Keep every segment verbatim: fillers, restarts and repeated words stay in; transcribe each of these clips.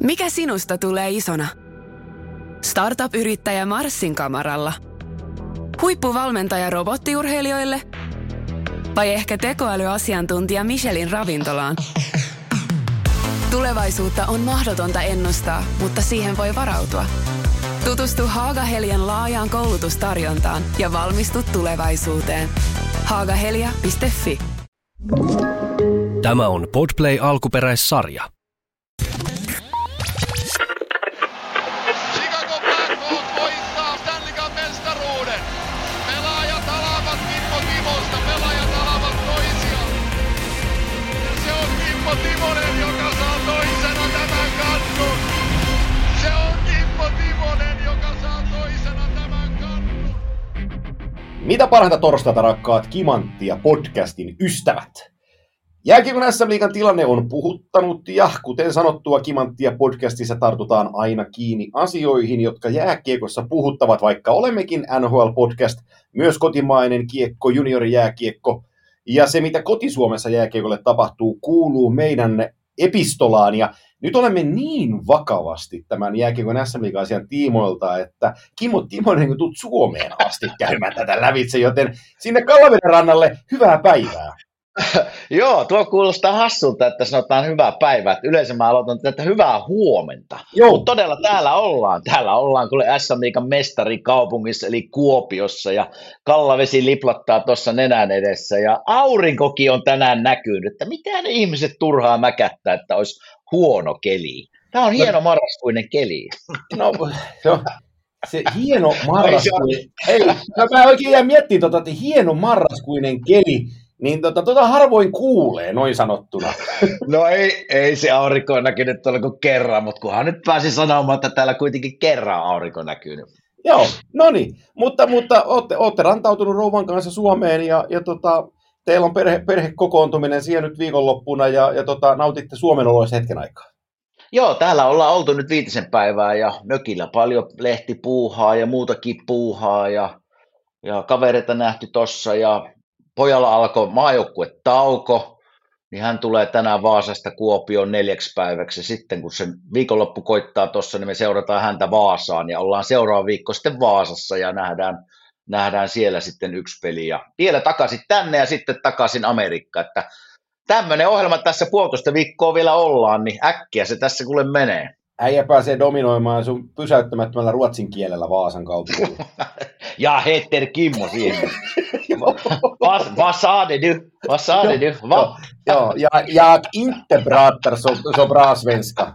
Mikä sinusta tulee isona? Startup-yrittäjä Marsin kamaralla? Huippuvalmentaja robottiurheilijoille? Vai ehkä tekoälyasiantuntija Michelin ravintolaan? Tulevaisuutta on mahdotonta ennustaa, mutta siihen voi varautua. Tutustu Haaga-Helian laajaan koulutustarjontaan ja valmistu tulevaisuuteen. haagahelia piste fi. Tämä on Podplay alkuperäissarja. Chicago Blackhawks voittaa Stanley Cup -mestaruuden. Pelaajat alavat Kimmo Timosta, pelaajat alavat toisiaan. Se on Kimmo Timonen, joka saa toisena tämän kannun. Se on Kimmo Timonen, joka saa toisena tämän kannun. Mitä parhainta torstaita, rakkaat Kimanttia podcastin ystävät? Jääkiekon S M-liigan tilanne on puhuttanut ja kuten sanottua, Kimanttia podcastissa tartutaan aina kiinni asioihin, jotka jääkiekossa puhuttavat, vaikka olemmekin N H L-podcast, myös kotimainen kiekko, juniorijääkiekko ja se, mitä kotisuomessa jääkiekolle tapahtuu, kuuluu meidän epistolaan ja nyt olemme niin vakavasti tämän jääkiekon S M-liigan asian tiimoilta, että Kimmo Timonen, kun tulet Suomeen asti käymään tätä lävitse, joten sinne Kallaveden rannalle hyvää päivää. Joo, tuo kuulostaa hassulta, että sanotaan hyvää päivää. Yleensä mä aloitan tätä hyvää huomenta. Mutta todella täällä ollaan. Täällä ollaan kuule S M-liigan mestarikaupungissa, eli Kuopiossa, ja Kallavesi liplattaa tuossa nenän edessä, ja aurinkokin on tänään näkynyt, että mitä ne ihmiset turhaa mäkättää, että olisi huono keli. Tämä on hieno marraskuinen keli. No, jo. Se hieno marraskuinen, ei, no mä oikein jään miettimään, tota, että hieno marraskuinen keli, niin tota, tota harvoin kuulee, noin sanottuna. No ei, ei se aurinko on näkynyt tuolla kuin kerran, mutta kunhan nyt pääsin sanomaan, että täällä kuitenkin kerran aurinko näkynyt. Joo, no niin, mutta, mutta ootte, ootte rantautunut rouvan kanssa Suomeen ja, ja tota, teillä on perhe, perhekokoontuminen siellä nyt viikonloppuna ja, ja tota, nautitte Suomen oloissa hetken aikaa. Joo, täällä ollaan oltu nyt viitisen päivää ja mökillä paljon lehtipuuhaa ja muutakin puuhaa ja, ja kavereita nähty tossa ja pojalla alkoi maajoukkuetauko, niin hän tulee tänään Vaasasta Kuopioon neljäksi päiväksi. Sitten kun se viikonloppu koittaa tuossa, niin me seurataan häntä Vaasaan ja ollaan seuraava viikko sitten Vaasassa ja nähdään, nähdään siellä sitten yksi peli. Ja vielä takaisin tänne ja sitten takaisin Amerikkaan. Että tämmöinen ohjelma tässä puolitoista viikkoa vielä ollaan, niin äkkiä se tässä kuule menee. Äijä pääsee dominoimaan sun pysäyttämättömällä ruotsin kielellä Vaasan kaupungilla. Ja Heter Kimmo siihen. Vad sa det du? Vad sa det du? Va? Joo, ja jag inte pratar så, så bra svenska.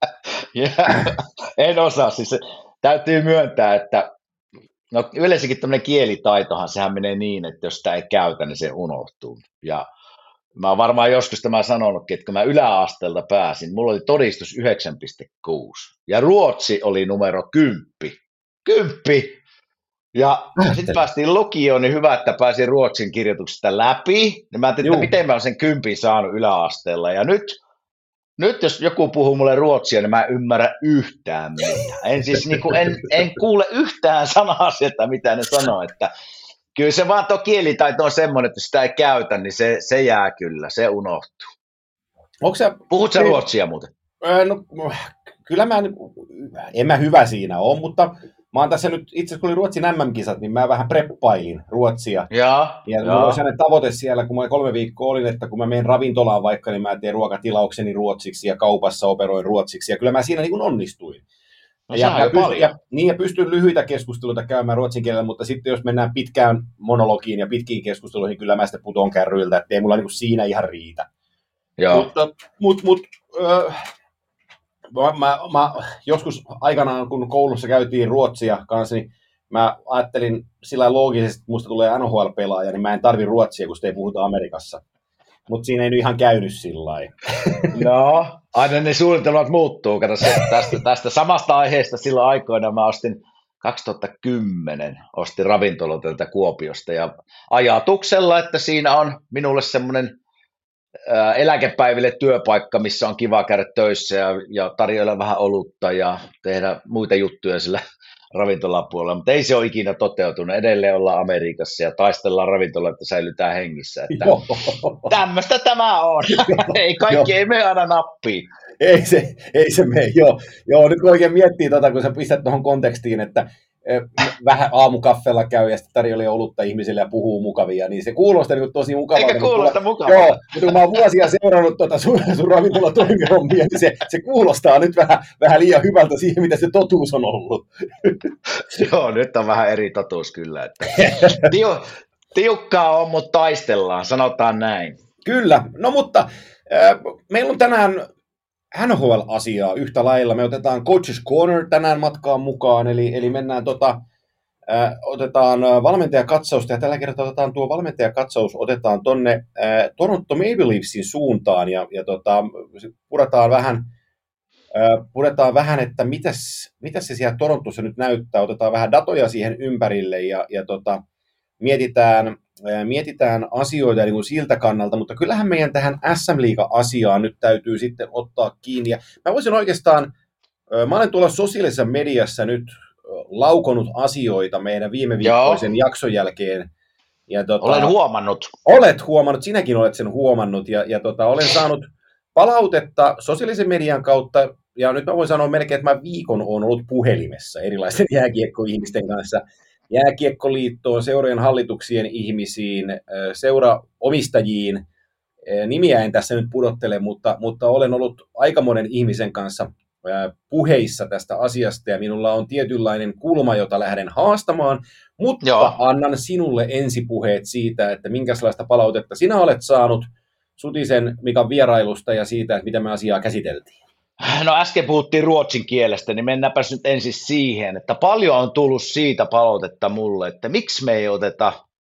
En osaa, siis täytyy myöntää, että no yleensäkin tämmöinen kielitaitohan, sehän menee niin, että jos sitä ei käytä, niin se unohtuu. Ja mä oon varmaan joskus tämä sanonutkin, että kun mä yläasteelta pääsin, mulla oli todistus yhdeksän pilkku kuusi ja ruotsi oli numero kymmenen. Kymppi! Ja sitten päästiin lukioon, niin hyvä, että pääsin ruotsin kirjoituksesta läpi. Ja mä ajattelin, että miten mä oon sen kympin saanut yläasteella. Ja nyt, nyt jos joku puhuu mulle ruotsia, niin mä en ymmärrä yhtään mitään. En, siis, niin kuin, en, en kuule yhtään sanaa sieltä, mitä ne sanoo. Että kyllä se vaan tuo kielitaito on semmoinen, että jos sitä ei käytä, niin se, se jää kyllä, se unohtuu. Sä, Puhut sä ruotsia muuten? No, kyllä mä, en mä hyvä siinä ole, mutta mä oon tässä nyt, itse asiassa kun oli Ruotsin M M-kisat, niin mä vähän preppailin ruotsia. Ja, ja mulla oli sellainen tavoite siellä, kun mä kolme viikkoa olin, että kun mä menen ravintolaan vaikka, niin mä teen ruokatilaukseni ruotsiksi ja kaupassa operoin ruotsiksi. Ja kyllä mä siinä niin kuin onnistuin. No, ja, ja, pystyn, ja, niin, ja pystyn lyhyitä keskusteluita käymään ruotsin kielellä, mutta sitten jos mennään pitkään monologiin ja pitkiin keskusteluihin, niin kyllä mä sitten putoon kärryiltä, että ei mulla niin kuin siinä ihan riitä. Joo. Mutta mut, mut, äh, Mä, mä, mä joskus aikanaan, kun koulussa käytiin ruotsia kanssa, niin mä ajattelin sillä loogisesti, että musta tulee N H L-pelaaja, niin mä en tarvi ruotsia, kun sitä ei puhuta Amerikassa. Mutta siinä ei nyt ihan käynyt sillä lailla. No, aina ne suunnitelmat muuttuu. Kato, se, tästä, tästä samasta aiheesta silloin aikoina mä ostin kaksituhattakymmenen ostin ravintoloilta Kuopiosta ja ajatuksella, että siinä on minulle semmoinen eläkepäiville työpaikka, missä on kiva käydä töissä ja, ja tarjoilla vähän olutta ja tehdä muita juttuja sillä ravintolapuolella, mutta ei se ole ikinä toteutunut. Edelleen ollaan Amerikassa ja taistellaan ravintola, että säilytään hengissä. Että tämmöistä tämä on. Ei kaikki ei mene aina nappiin. ei se, ei se mene, joo. Joo, nyt kun oikein miettii, tota, kun sä pistät tuohon kontekstiin, että vähän aamukaffella käy ja sitten tarjoilee olutta ihmisille ja puhuu mukavia, niin se kuulostaa niin tosi mukavalta. Eikä kuulosta mukavalta. Joo, mutta kun mä oon vuosia seurannut tuota sun, sun ravintolatoimihommia, niin se, se kuulostaa nyt vähän, vähän liian hyvältä siihen, mitä se totuus on ollut. Joo, nyt on vähän eri totuus kyllä. Että tiu, tiukkaa on, mutta taistellaan, sanotaan näin. Kyllä, no mutta äh, meillä on tänään N H L-asiaa yhtä lailla. Me otetaan Coach's Corner tänään matkaan mukaan, eli, eli mennään tota, äh, otetaan valmentajakatsausta, ja tällä kertaa otetaan tuo valmentajakatsaus, otetaan tonne äh, Toronto Maple Leafsin suuntaan, ja, ja tota, puretaan vähän, äh, puretaan vähän, että mitäs, mitäs se siellä Torontossa nyt näyttää, otetaan vähän datoja siihen ympärille, ja, ja tota, mietitään, mietitään asioita niin kuin siltä kannalta, mutta kyllähän meidän tähän S M-liiga-asiaan nyt täytyy sitten ottaa kiinni. Ja mä voisin oikeastaan, mä olen tuolla sosiaalisessa mediassa nyt laukonut asioita meidän viime viikkoisen Joo. jakson jälkeen. Ja tota, olen huomannut. Olet huomannut, sinäkin olet sen huomannut, ja, ja tota, olen saanut palautetta sosiaalisen median kautta, ja nyt mä voin sanoa melkein, että mä viikon olen ollut puhelimessa erilaisten jääkiekkoihmisten kanssa, Jääkiekkoliittoon, seurojen hallituksien ihmisiin, seuraomistajiin. Nimiä en tässä nyt pudottele, mutta, mutta olen ollut aika monen ihmisen kanssa puheissa tästä asiasta, ja minulla on tietynlainen kulma, jota lähden haastamaan, mutta Joo. annan sinulle ensipuheet siitä, että minkälaista palautetta sinä olet saanut Sutisen Mikan vierailusta ja siitä, että miten me asiaa käsiteltiin. No äsken puhuttiin ruotsin kielestä, niin mennäänpäs nyt ensin siihen, että paljon on tullut siitä palautetta mulle, että miksi me ei oteta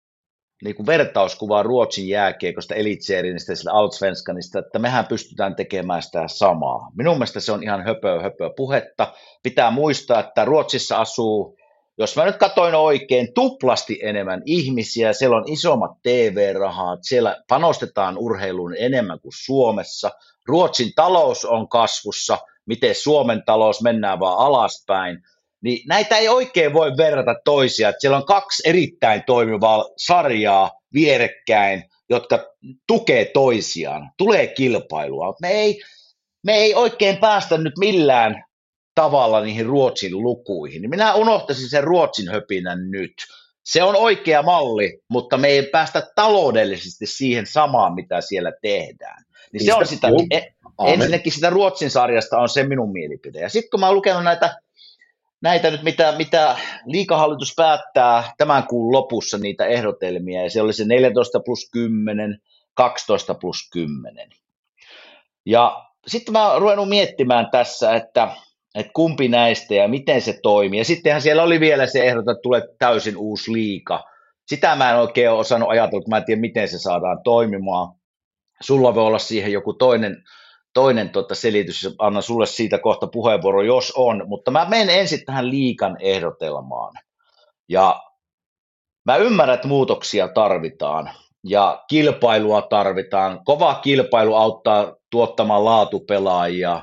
niin kuin vertauskuvaa Ruotsin jääkiekosta, Elitseriestä, sillä Allsvenskanista, että mehän pystytään tekemään sitä samaa. Minun mielestä se on ihan höpö, höpö puhetta. Pitää muistaa, että Ruotsissa asuu, jos mä nyt katsoin oikein, tuplasti enemmän ihmisiä, siellä on isommat T V-rahat, siellä panostetaan urheiluun enemmän kuin Suomessa. Ruotsin talous on kasvussa, miten Suomen talous mennään vaan alaspäin. Niin näitä ei oikein voi verrata toisiaan. Että siellä on kaksi erittäin toimivaa sarjaa vierekkäin, jotka tukee toisiaan. Tulee kilpailua. Me ei, me ei oikein päästä nyt millään tavalla niihin Ruotsin lukuihin. Minä unohtaisin sen Ruotsin höpinän nyt. Se on oikea malli, mutta me ei päästä taloudellisesti siihen samaan, mitä siellä tehdään. Niin se on sitä, ensinnäkin sitä Ruotsin sarjasta on se minun mielipide. Ja sitten kun mä oon lukenut näitä, näitä nyt, mitä, mitä liigahallitus päättää tämän kuun lopussa, niitä ehdotelmia, ja se oli se neljätoista plus kymmenen, kaksitoista plus kymmenen. Ja sitten mä oon ruvennut miettimään tässä, että, että kumpi näistä ja miten se toimii. Ja sittenhän siellä oli vielä se ehdotus, että tulee täysin uusi liiga. Sitä mä en oikein ole osannut ajatella, kun mä en tiedä, miten se saadaan toimimaan. Sulla voi olla siihen joku toinen, toinen tota selitys, annan sulle siitä kohta puheenvuoro, jos on, mutta mä menen ensin tähän liigan ehdotelmaan. Ja mä ymmärrän, että muutoksia tarvitaan ja kilpailua tarvitaan. Kova kilpailu auttaa tuottamaan laatupelaajia,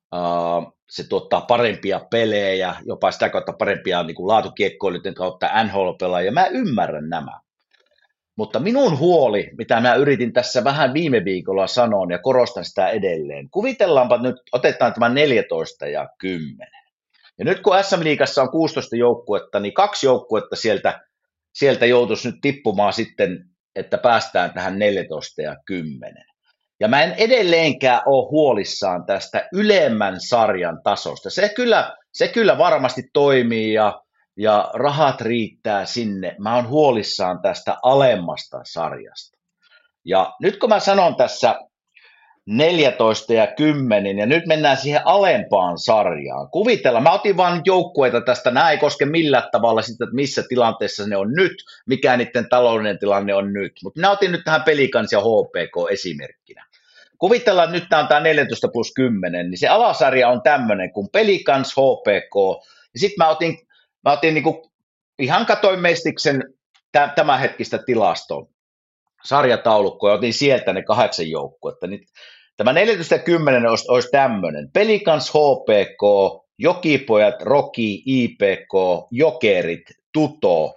se tuottaa parempia pelejä, jopa sitä kautta parempia niin kuin laatukiekkoilijoiden kautta N H L-pelaajia. Mä ymmärrän nämä. Mutta minun huoli, mitä mä yritin tässä vähän viime viikolla sanoa ja korostan sitä edelleen, kuvitellaanpa nyt, otetaan tämä neljätoista ja kymmenen. Ja nyt kun S M-liigassa on kuusitoista joukkuetta, niin kaksi joukkuetta sieltä, sieltä joutuisi nyt tippumaan sitten, että päästään tähän neljätoista ja kymmenen. Ja mä en edelleenkään ole huolissaan tästä ylemmän sarjan tasosta. Se kyllä, se kyllä varmasti toimii ja ja rahat riittää sinne. Mä oon huolissaan tästä alemmasta sarjasta. Ja nyt kun mä sanon tässä neljätoista ja kymmenen, ja nyt mennään siihen alempaan sarjaan. Kuvitellaan, mä otin vaan joukkueita tästä, nämä ei koske millään tavalla sitä, että missä tilanteessa ne on nyt, mikä niiden taloudellinen tilanne on nyt. Mutta minä otin nyt tähän Pelicans ja H P K esimerkkinä. Kuvitellaan, että nyt tämä on tämä neljätoista plus kymmenen, niin se alasarja on tämmöinen kuin Pelicans, H P K, ja sitten mä otin Mä otin niin kuin, ihan katoin Mestiksen tämänhetkistä tilastoa, sarjataulukkoa, ja otin sieltä ne kahdeksan joukkuetta. Niin tämä neljätoista ja kymmenen olisi, olisi tämmöinen. Pelicans, H P K, Jokipojat, Roki, I P K, Jokerit, Tuto,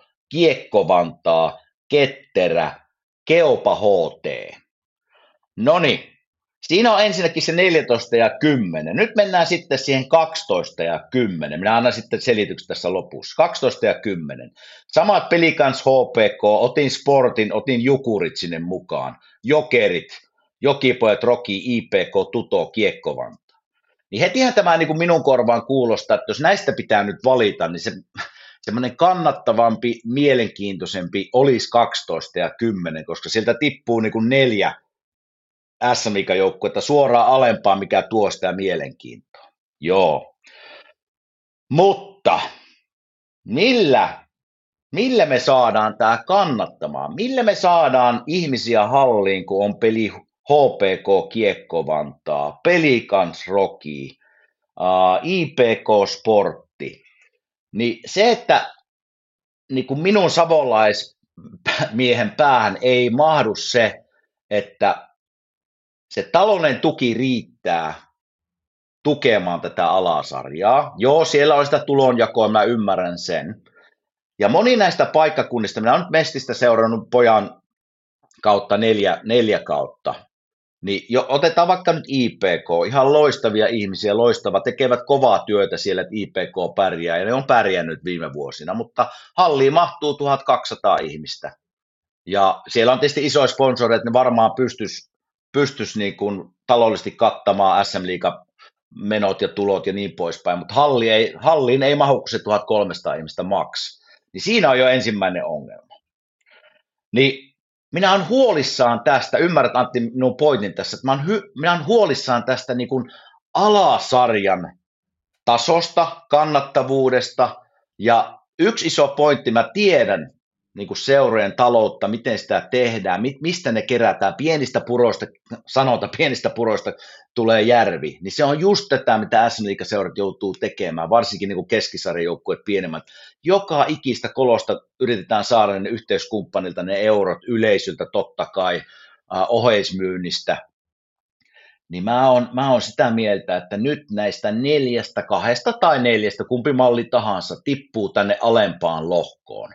Kiekko-Vantaa, Ketterä, Keopa H T. Noniin. Siinä on ensinnäkin se neljätoista ja kymmenen. Nyt mennään sitten siihen kaksitoista ja kymmenen. Minä annan sitten selityksen tässä lopussa. kaksitoista ja kymmenen. Samat Pelicans, H P K, otin Sportin, otin Jukurit sinne mukaan. Jokerit, Jokipojat, Roki, I P K, Tuto, Kiekko-Vantaa. Niin hetihän tämä niin kuin minun korvaan kuulostaa, että jos näistä pitää nyt valita, niin se semmoinen kannattavampi, mielenkiintoisempi olisi kaksitoista ja kymmenen, koska sieltä tippuu niin kuin neljä S M-joukkuetta suoraan alempaa, mikä tuo sitä mielenkiintoa. Joo. Mutta millä, millä me saadaan tämä kannattamaan? Millä me saadaan ihmisiä halliin, kun on peli H P K, Kiekko-Vantaa, Pelicans, Roki, uh, I P K, Sportti. Niin se, että niin kuin minun savolaismiehen päähän ei mahdu se, että se talouden tuki riittää tukemaan tätä alasarjaa. Joo, siellä on sitä tulonjakoa, mä ymmärrän sen. Ja moni näistä paikkakunnista, minä olen nyt Mestistä seurannut pojan kautta neljä, neljä kautta, niin jo, otetaan vaikka nyt I P K, ihan loistavia ihmisiä, loistava, tekevät kovaa työtä siellä, että I P K pärjää, ja ne on pärjännyt viime vuosina, mutta halliin mahtuu tuhatkaksisataa ihmistä. Ja siellä on tietysti isoja sponsoreita, että ne varmaan pystyisi pystyisi niin kuin taloudellisesti kattamaan S M-liigan menot ja tulot ja niin poispäin, mutta halli ei, halliin ei mahu kuin se tuhatkolmesataa ihmistä maks. Niin siinä on jo ensimmäinen ongelma. Niin minä olen huolissaan tästä, ymmärrät Antti minun pointin tässä, että minä olen, hy, minä olen huolissaan tästä niin kuin alasarjan tasosta, kannattavuudesta, ja yksi iso pointti, mä tiedän, niin kuin seurojen taloutta, miten sitä tehdään, mistä ne kerätään, pienistä puroista, sanotaan pienistä puroista tulee järvi, niin se on just tätä, mitä S M-liigaseurat joutuu tekemään, varsinkin niin kuin keskisarjajoukkueet pienemmät. Joka ikistä kolosta yritetään saada ne yhteiskumppanilta ne eurot, yleisöltä totta kai, äh, oheismyynnistä. Niin mä oon, mä oon sitä mieltä, että nyt näistä neljästä, kahdesta tai neljästä, kumpi malli tahansa, tippuu tänne alempaan lohkoon.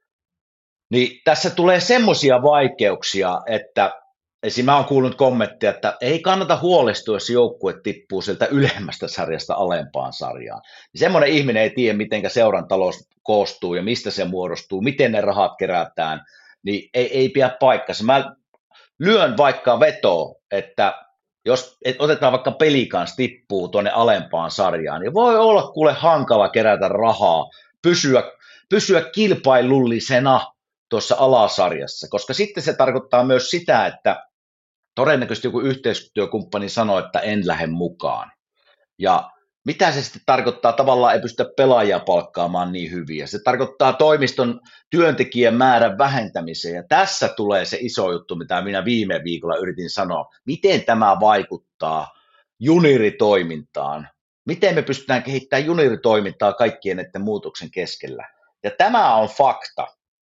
Niin tässä tulee semmoisia vaikeuksia, että esim. Mä oon kuullut kommentteja, että ei kannata huolestua, jos joukkue tippuu sieltä ylemmästä sarjasta alempaan sarjaan. Niin semmoinen ihminen ei tiedä, miten seuran talous koostuu ja mistä se muodostuu, miten ne rahat kerätään, niin ei, ei pidä paikkansa. Mä lyön vaikka vetoa, että jos et otetaan vaikka Pelicans tippuu tuonne alempaan sarjaan, niin voi olla kuule hankala kerätä rahaa, pysyä, pysyä kilpailullisena tuossa alasarjassa, koska sitten se tarkoittaa myös sitä, että todennäköisesti joku yhteistyökumppani sanoo, että en lähde mukaan. Ja mitä se sitten tarkoittaa? Tavallaan ei pystytä pelaajia palkkaamaan niin hyviä. Se tarkoittaa toimiston työntekijän määrän vähentämiseen, ja tässä tulee se iso juttu, mitä minä viime viikolla yritin sanoa. Miten tämä vaikuttaa junioritoimintaan? Miten me pystytään kehittämään junioritoimintaa kaikkien näiden muutoksen keskellä? Ja tämä on fakta.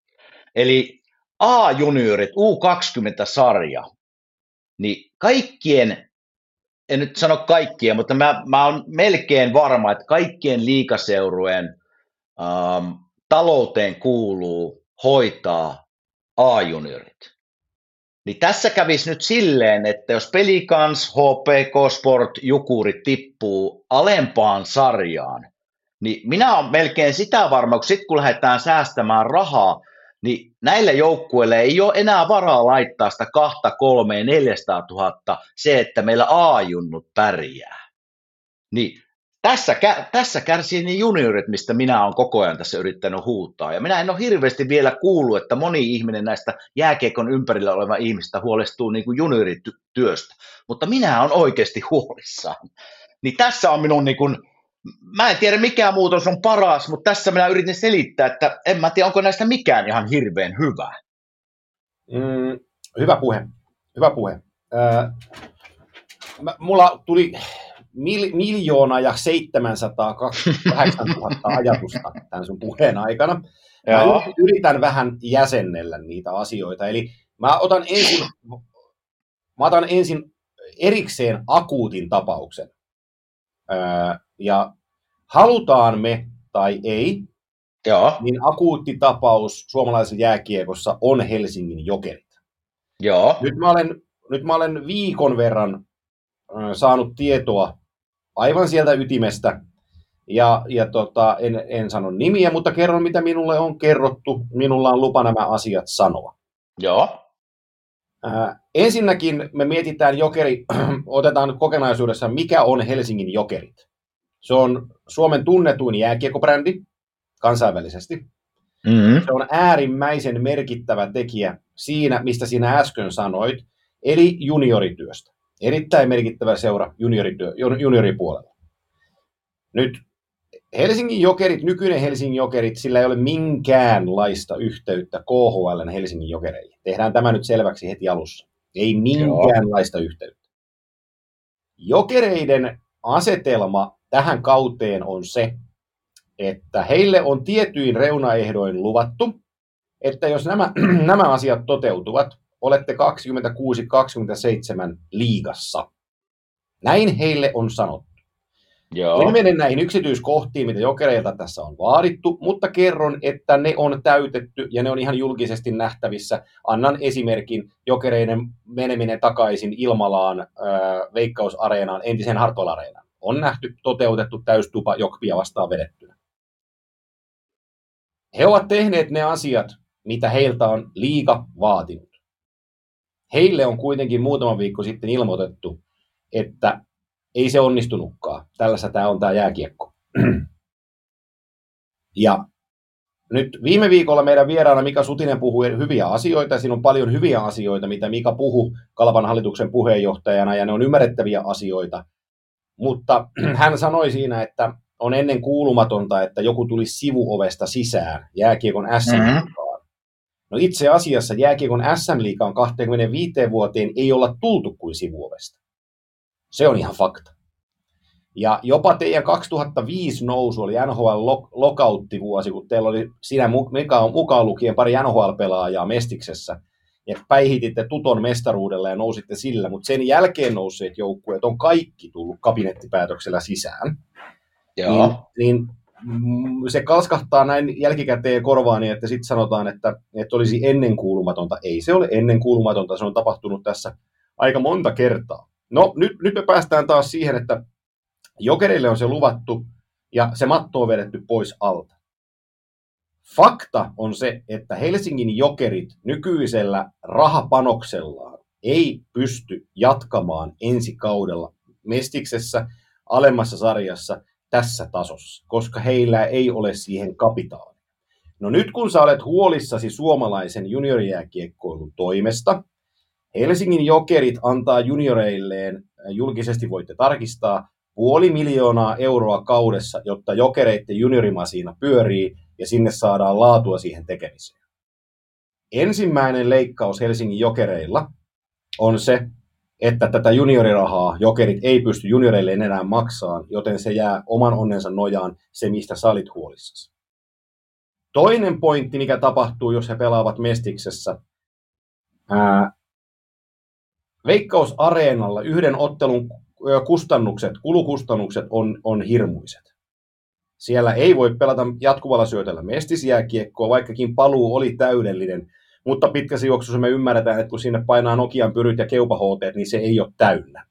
Eli A-juniorit, U kaksikymmentä-sarja, niin kaikkien, en nyt sano kaikkien, mutta mä, mä olen melkein varma, että kaikkien liigaseurueen ähm, talouteen kuuluu hoitaa A-juniorit. Niin tässä kävisi nyt silleen, että jos Pelicans, H P K, Sport, Jukurit tippuu alempaan sarjaan, niin minä olen melkein sitä varma, kun sitten kun lähdetään säästämään rahaa, niin näillä joukkueilla ei ole enää varaa laittaa sitä kahta, kolmea, neljäsataa tuhatta se, että meillä A-junnut pärjää. Niin tässä, tässä kärsii niin juniorit, mistä minä olen koko ajan tässä yrittänyt huutaa. Ja minä en ole hirveästi vielä kuullut, että moni ihminen näistä jääkiekon ympärillä oleva ihmistä huolestuu niin kuin juniorityöstä. Mutta minä olen oikeasti huolissaan. Niin tässä on minun niin kuin, mä en tiedä mikä muutos on paras, mutta tässä minä yritin selittää, että en mä tiedä, onko näistä mikään ihan hirveän hyvä. Mm, hyvä puhe, hyvä puhe. Äh, mä, mulla tuli mil, miljoona ja seitsemänsataakaksikymmentäkahdeksantuhatta ajatusta tämän sun puheen aikana. Mä yritän vähän jäsennellä niitä asioita. Eli mä otan ensin, mä otan ensin erikseen akuutin tapauksen. Öö, ja halutaan me tai ei, Joo. niin akuutti tapaus suomalaisessa jääkiekossa on Helsingin Jokerit. Joo. Nyt mä olen, nyt mä olen viikon verran saanut tietoa aivan sieltä ytimestä, ja, ja tota, en, en sano nimiä, mutta kerron, mitä minulle on kerrottu. Minulla on lupa nämä asiat sanoa. Joo. Äh, ensinnäkin me mietitään jokeri, otetaan kokonaisuudessaan, mikä on Helsingin Jokerit. Se on Suomen tunnetuin jääkiekkobrändi kansainvälisesti. Mm-hmm. Se on äärimmäisen merkittävä tekijä siinä, mistä sinä äsken sanoit, eli juniorityöstä. Erittäin merkittävä seura juniorityö, junioripuolella. Nyt Helsingin Jokerit, nykyinen Helsingin Jokerit, sillä ei ole minkäänlaista yhteyttä K H L:n Helsingin Jokereihin. Tehdään tämä nyt selväksi heti alussa. Ei minkäänlaista Joo. yhteyttä. Jokereiden asetelma tähän kauteen on se, että heille on tietyin reunaehdoin luvattu, että jos nämä, nämä asiat toteutuvat, olette kaksikymmentäkuusi kaksikymmentäseitsemän liigassa. Näin heille on sanottu. Joo. En mene näihin yksityiskohtiin, mitä Jokereilta tässä on vaadittu, mutta kerron, että ne on täytetty ja ne on ihan julkisesti nähtävissä. Annan esimerkin: Jokereiden meneminen takaisin Ilmalaan äh, Veikkausareenaan, entiseen Hartwall-areenaan. On nähty, toteutettu, täystupa, Jokpia vastaan vedettynä. He ovat tehneet ne asiat, mitä heiltä on liiga vaatinut. Heille on kuitenkin muutama viikko sitten ilmoitettu, että ei se onnistunutkaan. Tällaista tämä on tämä jääkiekko. Ja nyt viime viikolla meidän vieraana Mika Sutinen puhui hyviä asioita, ja siinä on paljon hyviä asioita, mitä Mika puhui Kalpan hallituksen puheenjohtajana, ja ne on ymmärrettäviä asioita. Mutta hän sanoi siinä, että on ennen kuulumatonta, että joku tulisi sivuovesta sisään jääkiekon äs äm-liigaan. No itse asiassa jääkiekon äs äm-liigaan kaksikymmentäviisi vuoteen ei olla tultu kuin sivuovesta. Se on ihan fakta. Ja jopa teidän kaksituhattaviisi nousu oli N H L-lokauttivuosi, kun teillä oli siinä mukaan lukien pari N H L-pelaajaa Mestiksessä, ja päihititte Tuton mestaruudella ja nousitte sillä, mutta sen jälkeen nousseet joukkueet on kaikki tullut kabinettipäätöksellä sisään. Joo. Niin, niin se kalskahtaa näin jälkikäteen korvaani, että sitten sanotaan, että, että olisi ennenkuulumatonta. Ei se ole ennenkuulumatonta, se on tapahtunut tässä aika monta kertaa. No nyt, nyt me päästään taas siihen, että Jokereille on se luvattu ja se matto on vedetty pois alta. Fakta on se, että Helsingin Jokerit nykyisellä rahapanoksellaan ei pysty jatkamaan ensi kaudella Mestiksessä alemmassa sarjassa tässä tasossa, koska heillä ei ole siihen kapitaalia. No nyt kun sä olet huolissasi suomalaisen juniorijääkiekkoilun toimesta, Helsingin Jokerit antaa junioreilleen, julkisesti voitte tarkistaa, puoli miljoonaa euroa kaudessa, jotta Jokereiden juniorimasiina pyörii ja sinne saadaan laatua siihen tekemiseen. Ensimmäinen leikkaus Helsingin Jokereilla on se, että tätä juniorirahaa Jokerit ei pysty junioreille enää maksamaan, joten se jää oman onnensa nojaan se, mistä sä olit huolissasi. Toinen pointti, mikä tapahtuu, jos he pelaavat Mestiksessä, ää, Veikkausareenalla yhden ottelun kustannukset, kulukustannukset on, on hirmuiset. Siellä ei voi pelata jatkuvalla syötöllä mestisjääkiekkoa, vaikkakin paluu oli täydellinen, mutta pitkässä juoksussa me ymmärretään, että kun sinne painaa Nokian pyryt ja keupahoteet, niin se ei ole täynnä.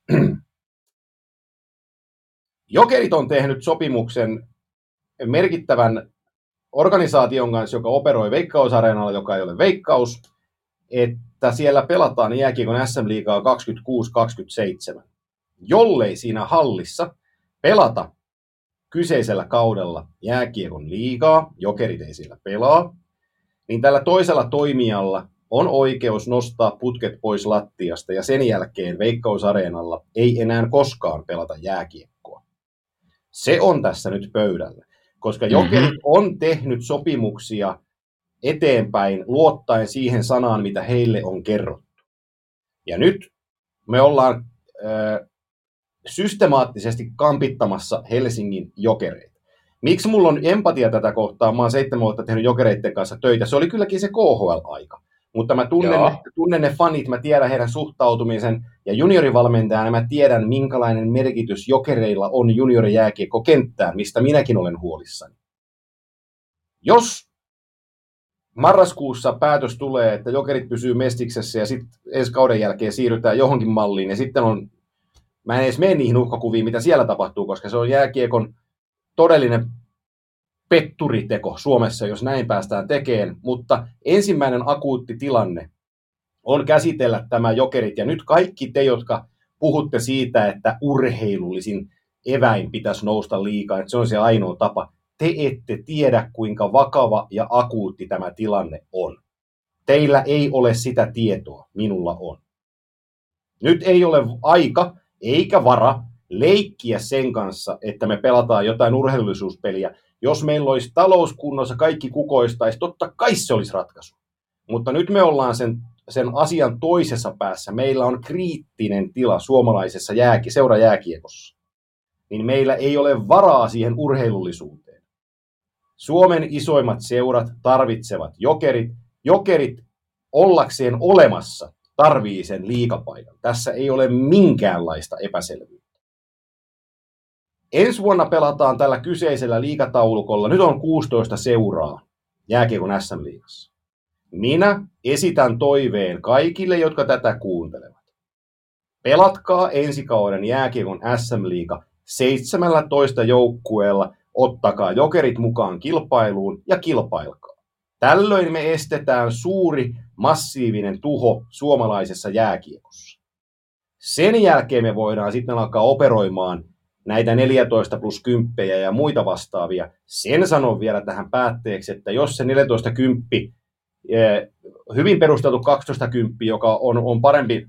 Jokerit on tehnyt sopimuksen merkittävän organisaation kanssa, joka operoi Veikkausareenalla, joka ei ole Veikkaus, että siellä pelataan jääkiekon äs äm-liigaa kaksikymmentäkuusi kaksikymmentäseitsemän. Jollei siinä hallissa pelata kyseisellä kaudella jääkiekon liigaa, Jokerit ei siellä pelaa, niin tällä toisella toimijalla on oikeus nostaa putket pois lattiasta ja sen jälkeen Veikkausareenalla ei enää koskaan pelata jääkiekkoa. Se on tässä nyt pöydällä, koska Jokerit mm-hmm. on tehnyt sopimuksia eteenpäin luottaen siihen sanaan, mitä heille on kerrottu. Ja nyt me ollaan äh, systemaattisesti kampittamassa Helsingin Jokereita. Miksi mulla on empatia tätä kohtaa? Mä oon seitsemän vuotta tehnyt Jokereiden kanssa töitä. Se oli kylläkin se K H L-aika. Mutta mä tunnen, ne, tunnen ne fanit, mä tiedän heidän suhtautumisen. Ja juniorivalmentajana mä tiedän, minkälainen merkitys Jokereilla on juniorijääkiekko kenttään, mistä minäkin olen huolissani. Jos marraskuussa päätös tulee, että Jokerit pysyy Mestiksessä ja sitten ensi kauden jälkeen siirrytään johonkin malliin ja sitten on mä en edes mene niihin uhkakuviin, mitä siellä tapahtuu, koska se on jääkiekon todellinen petturiteko Suomessa, jos näin päästään tekemään, mutta ensimmäinen akuutti tilanne on käsitellä tämä Jokerit, ja nyt kaikki te, jotka puhutte siitä, että urheilullisin eväin pitäisi nousta liikaa, että se on se ainoa tapa, te ette tiedä, kuinka vakava ja akuutti tämä tilanne on. Teillä ei ole sitä tietoa, minulla on. Nyt ei ole aika eikä vara leikkiä sen kanssa, että me pelataan jotain urheilullisuuspeliä. Jos meillä olisi talouskunnossa, kaikki kukoistaisi, totta kai se olisi ratkaisu. Mutta nyt me ollaan sen, sen asian toisessa päässä. Meillä on kriittinen tila suomalaisessa jääki, seurajääkiekossa. Niin meillä ei ole varaa siihen urheilullisuuteen. Suomen isoimmat seurat tarvitsevat Jokerit. Jokerit ollakseen olemassa tarvii sen liigapaikan. Tässä ei ole minkäänlaista epäselvyyttä. Ensi vuonna pelataan tällä kyseisellä liigataulukolla. Nyt on kuusitoista seuraa jääkiekon S M-liigassa. Minä esitän toiveen kaikille, jotka tätä kuuntelevat. Pelatkaa ensi kauden jääkiekon S M-liiga seitsemäntoista joukkueella, ottakaa Jokerit mukaan kilpailuun ja kilpailkaa. Tällöin me estetään suuri, massiivinen tuho suomalaisessa jääkiekossa. Sen jälkeen me voidaan sitten alkaa operoimaan näitä neljätoista plus kymmenen ja muita vastaavia. Sen sanon vielä tähän päätteeksi, että jos se neljätoista kymmenen, hyvin perusteltu kaksitoista kymmenen, joka on, on parempi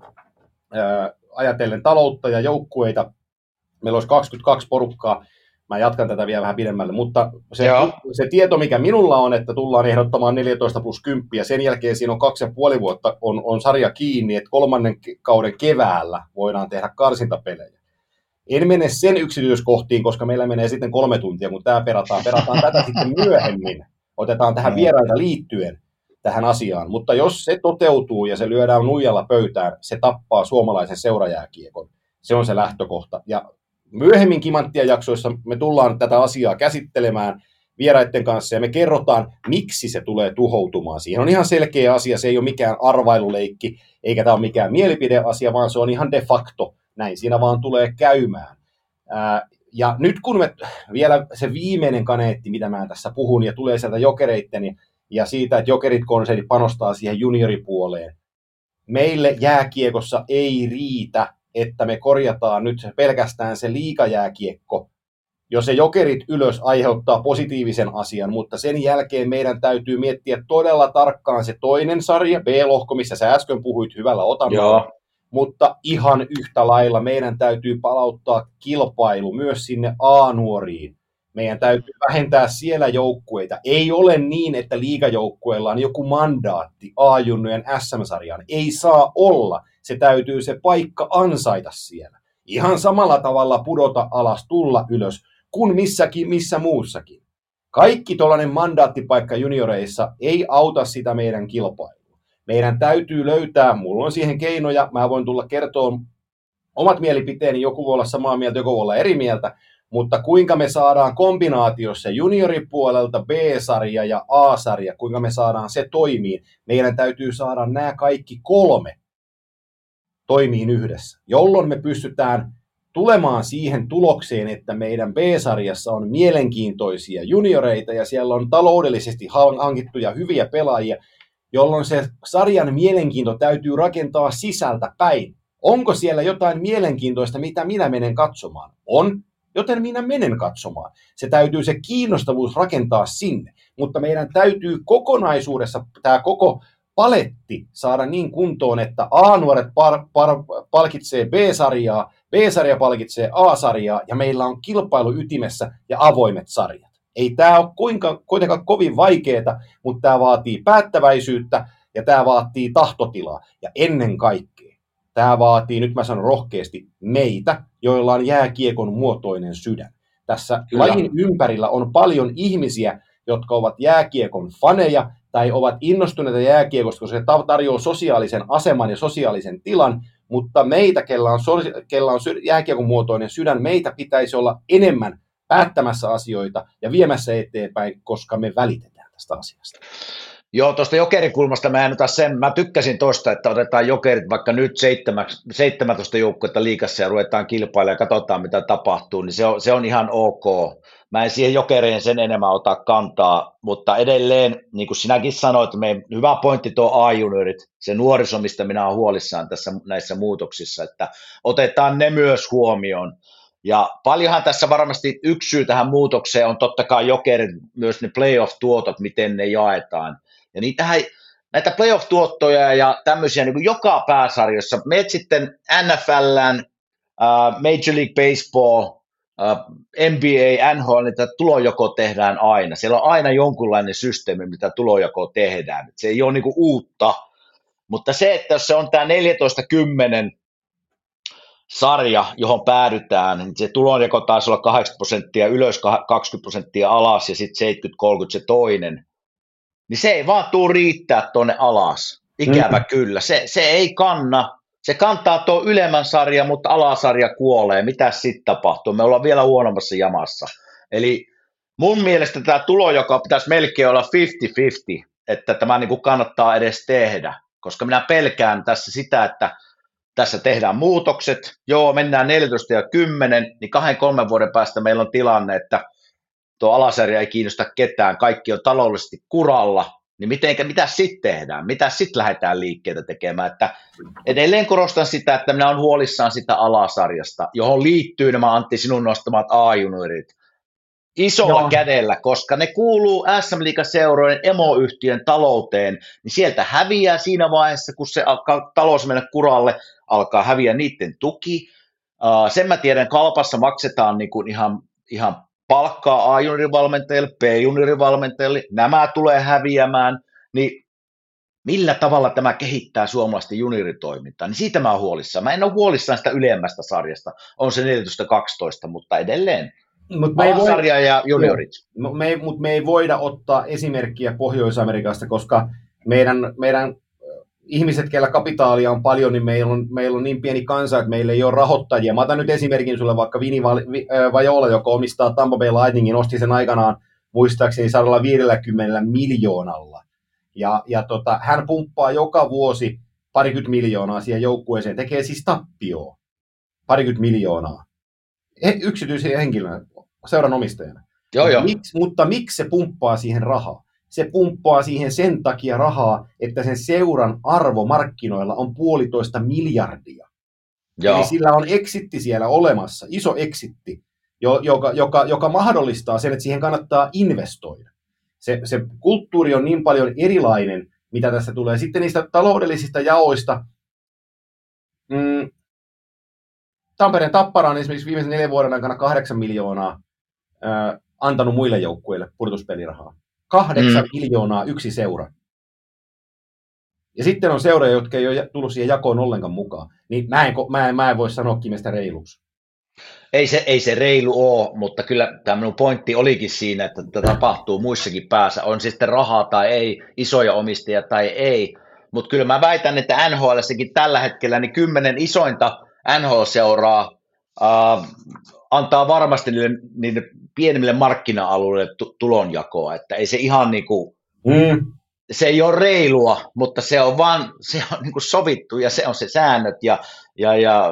ää, ajatellen taloutta ja joukkueita, meillä olisi kaksikymmentäkaksi porukkaa, mä jatkan tätä vielä vähän pidemmälle, mutta se, se tieto, mikä minulla on, että tullaan ehdottamaan neljätoista plus kymmenen, ja sen jälkeen siinä on kaksi ja puoli vuotta on, on sarja kiinni, että kolmannen kauden keväällä voidaan tehdä karsintapelejä. En mene sen yksityiskohtiin, koska meillä menee sitten kolme tuntia, kun tämä perataan. Perataan tätä sitten myöhemmin. Otetaan tähän vieraita liittyen tähän asiaan. Mutta jos se toteutuu ja se lyödään nuijalla pöytään, se tappaa suomalaisen seurajääkiekon. Se on se lähtökohta. Ja myöhemmin Kimanttia jaksoissa me tullaan tätä asiaa käsittelemään vieraiden kanssa ja me kerrotaan, miksi se tulee tuhoutumaan. Siihen on ihan selkeä asia, se ei ole mikään arvailuleikki, eikä tämä ole mikään mielipideasia, vaan se on ihan de facto. Näin siinä vaan tulee käymään. Ää, ja nyt kun me vielä se viimeinen kaneetti, mitä mä tässä puhun, ja tulee sieltä Jokereitten ja, ja siitä, että Jokerit-konserni panostaa siihen junioripuoleen. Meille jääkiekossa ei riitä, että me korjataan nyt pelkästään se liigajääkiekko, jos se Jokerit ylös aiheuttaa positiivisen asian, mutta sen jälkeen meidän täytyy miettiä todella tarkkaan se toinen sarja, B-lohko, missä sä äsken puhuit hyvällä otannalla. Mutta ihan yhtä lailla meidän täytyy palauttaa kilpailu myös sinne A-nuoriin. Meidän täytyy vähentää siellä joukkueita. Ei ole niin, että liigajoukkueilla on joku mandaatti A-junnujen S M-sarjaan. Ei saa olla. Se täytyy se paikka ansaita siellä. Ihan samalla tavalla pudota alas, tulla ylös, kuin missäkin, missä muussakin. Kaikki tuollainen mandaattipaikka junioreissa ei auta sitä meidän kilpailua. Meidän täytyy löytää, mulla on siihen keinoja, mä voin tulla kertoa omat mielipiteeni, joku voi olla samaa mieltä, joku voi olla eri mieltä, mutta kuinka me saadaan kombinaatiossa junioripuolelta B-sarja ja A-sarja, kuinka me saadaan se toimiin, meidän täytyy saada nämä kaikki kolme toimiin yhdessä, jolloin me pystytään tulemaan siihen tulokseen, että meidän B-sarjassa on mielenkiintoisia junioreita ja siellä on taloudellisesti hankittuja hyviä pelaajia, jolloin se sarjan mielenkiinto täytyy rakentaa sisältä päin. Onko siellä jotain mielenkiintoista, mitä minä menen katsomaan? On, joten minä menen katsomaan. Se täytyy se kiinnostavuus rakentaa sinne, mutta meidän täytyy kokonaisuudessa tämä koko paletti saada niin kuntoon, että A-nuoret par, par, palkitsee B-sarjaa, B-sarja palkitsee A-sarjaa ja meillä on kilpailu ytimessä ja avoimet sarjat. Ei tämä ole kuinka, kuitenkaan kovin vaikeaa, mutta tämä vaatii päättäväisyyttä ja tämä vaatii tahtotilaa. Ja ennen kaikkea tämä vaatii, nyt mä sanon rohkeasti, meitä, joilla on jääkiekon muotoinen sydän. Tässä Kyllä. lajin ympärillä on paljon ihmisiä, jotka ovat jääkiekon faneja tai ovat innostuneita jääkiekosta, koska se tarjoaa sosiaalisen aseman ja sosiaalisen tilan, mutta meitä, kellä on, kellä on jääkiekon muotoinen sydän, meitä pitäisi olla enemmän päättämässä asioita ja viemässä eteenpäin, koska me välitetään tästä asiasta. Joo, tuosta Jokerin kulmasta mä en ota sen, mä tykkäsin tuosta, että otetaan Jokerit vaikka nyt seitsemäntoista joukkuetta liigassa ja ruvetaan kilpailemaan ja katsotaan mitä tapahtuu, niin se on, se on ihan ok. Mä en siihen Jokereen sen enemmän ota kantaa, mutta edelleen, niin kuin sinäkin sanoit, meidän hyvä pointti tuo A-juniorit, se nuoriso, mistä minä olen huolissaan tässä näissä muutoksissa, että otetaan ne myös huomioon. Ja paljonhan tässä varmasti yksi syy tähän muutokseen on totta kai Jokerit, myös ne playoff-tuotot, miten ne jaetaan. Ja niitähän, näitä playoff-tuottoja ja tämmöisiä niin kuin joka pääsarjassa, meet sitten N F L:ään, uh, Major League Baseball, uh, N B A, N H L, niitä tulojako tehdään aina. Siellä on aina jonkunlainen systeemi, mitä tulojako tehdään. Se ei ole niin kuin uutta, mutta se, että jos se on tämä neljätoista kymmenen sarja, johon päädytään, niin se tulonjako taisi olla kahdeksankymmentä prosenttia ylös, kaksikymmentä prosenttia alas ja sitten seitsemänkymmentä kolmekymmentä se toinen. Niin se ei vaan tuu riittää tuonne alas. Ikävä mm. kyllä. Se, se ei kanna. Se kantaa tuo ylemmän sarja, mutta alasarja kuolee. Mitä sitten tapahtuu? Me ollaan vielä huonommassa jamassa. Eli mun mielestä tämä tulo, joka pitäisi melkein olla viisikymmentä viisikymmentä, että tämä niin kuin kannattaa edes tehdä. Koska minä pelkään tässä sitä, että tässä tehdään muutokset. Joo, mennään neljätoista ja kymmenen, niin kahden kolmen vuoden päästä meillä on tilanne, että tuo alasarja ei kiinnosta ketään, kaikki on taloudellisesti kuralla, niin mitenkä, mitä sitten tehdään, mitä sitten lähdetään liikkeitä tekemään, että edelleen korostan sitä, että minä olen huolissaan sitä alasarjasta, johon liittyy nämä Antti sinun nostamat A-juniorit isolla Joo. kädellä, koska ne kuuluu S M-liigaseurojen emoyhtiön talouteen, niin sieltä häviää siinä vaiheessa, kun se alkaa talous mennä kuralle, alkaa häviä niiden tuki, uh, sen mä tiedän, Kalpassa maksetaan niin kuin ihan, ihan palkkaa A-juniorivalmentajille, B-juniorivalmentajille, nämä tulee häviämään, niin millä tavalla tämä kehittää suomalaisten junioritoimintaa, niin siitä mä oon huolissaan. Mä en ole huolissaan sitä ylemmästä sarjasta, on se neljätoista kaksitoista, mutta edelleen mut me alasarja voi, ja juniorit. Me, mutta me ei voida ottaa esimerkkiä Pohjois-Amerikasta, koska meidän, meidän ihmiset, keillä kapitaalia on paljon, niin meillä on, meillä on niin pieni kansa, että meillä ei ole rahoittajia. Mä otan nyt esimerkin sulle vaikka Vini Vajola, joka omistaa Tampa Bay Lightningin, osti sen aikanaan muistaakseni sata viisikymmentä miljoonalla. Ja, ja tota, hän pumppaa joka vuosi parikymmentä miljoonaa siihen joukkueeseen, tekee siis tappioon parikymmentä miljoonaa. Yksityisiä henkilöitä, seuran omistajana. Joo, joo. Miks, mutta miksi se pumppaa siihen rahaa? Se pumppaa siihen sen takia rahaa, että sen seuran arvo markkinoilla on puolitoista miljardia. Joo. Eli sillä on exitti siellä olemassa, iso exitti, joka, joka, joka mahdollistaa sen, että siihen kannattaa investoida. Se, se kulttuuri on niin paljon erilainen, mitä tässä tulee. Sitten niistä taloudellisista jaoista. Mm, Tampereen Tappara on esimerkiksi viimeisen neljän vuoden aikana kahdeksan miljoonaa äh, antanut muille joukkueille pudotuspelirahaa. Kahdeksan mm. miljoonaa yksi seura. Ja sitten on seuroja, jotka ei ole tullut siihen jakoon ollenkaan mukaan. Niin mä en, mä en, mä en voi sanoa Kimestä reiluksi. Ei se, ei se reilu ole, mutta kyllä tämä minun pointti olikin siinä, että tätä tapahtuu muissakin päässä. On se sitten rahaa tai ei, isoja omistajia tai ei. Mutta kyllä mä väitän, että N H L:ssäkin tällä hetkellä niin kymmenen isointa N H L-seuraa äh, antaa varmasti niille, niille pienemmille markkina-alueille t- tulonjakoa, että ei se ihan niin kuin, mm. se ei ole reilua, mutta se on vaan, se on niin kuin sovittu ja se on se säännöt ja, ja, ja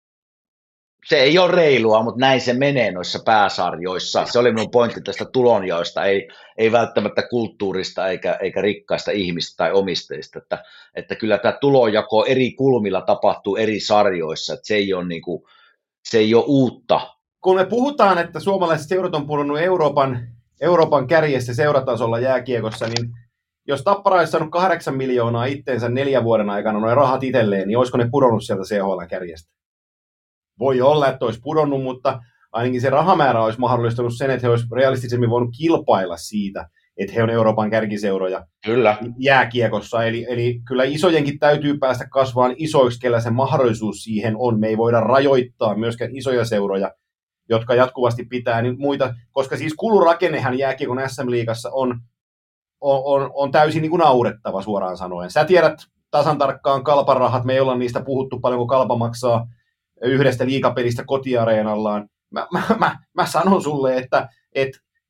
se ei ole reilua, mutta näin se menee noissa pääsarjoissa. Se oli minun pointti tästä tulonjaosta, ei, ei välttämättä kulttuurista eikä, eikä rikkaista ihmistä tai omistajista, että, että kyllä tämä tulonjako eri kulmilla tapahtuu eri sarjoissa, että se ei ole, niin kuin, se ei ole uutta. Kun me puhutaan, että suomalaiset seurat on pudonnut Euroopan, Euroopan kärjessä seuratasolla jääkiekossa, niin jos Tappara olisi saanut kahdeksan miljoonaa itteensä neljän vuoden aikana noin rahat itselleen, niin olisiko ne pudonnut sieltä C H L:n kärjestä? Voi olla, että olisi pudonnut, mutta ainakin se rahamäärä olisi mahdollistanut sen, että he olisivat realistisemmin voinut kilpailla siitä, että he on Euroopan kärkiseuroja kyllä. jääkiekossa. Eli, eli kyllä isojenkin täytyy päästä kasvaan isoiksi, kellä se mahdollisuus siihen on. Me ei voida rajoittaa myöskään isoja seuroja, jotka jatkuvasti pitää niin muita, koska siis kulurakennehan jääkiekon S M-liigassa on, on, on, on täysin niin kuin naurettava suoraan sanoen. Sä tiedät tasan tarkkaan Kalpan rahat, me ei olla niistä puhuttu paljon, kun Kalpa maksaa yhdestä liigapelistä kotiareenallaan. Mä, mä, mä, mä sanon sulle, että et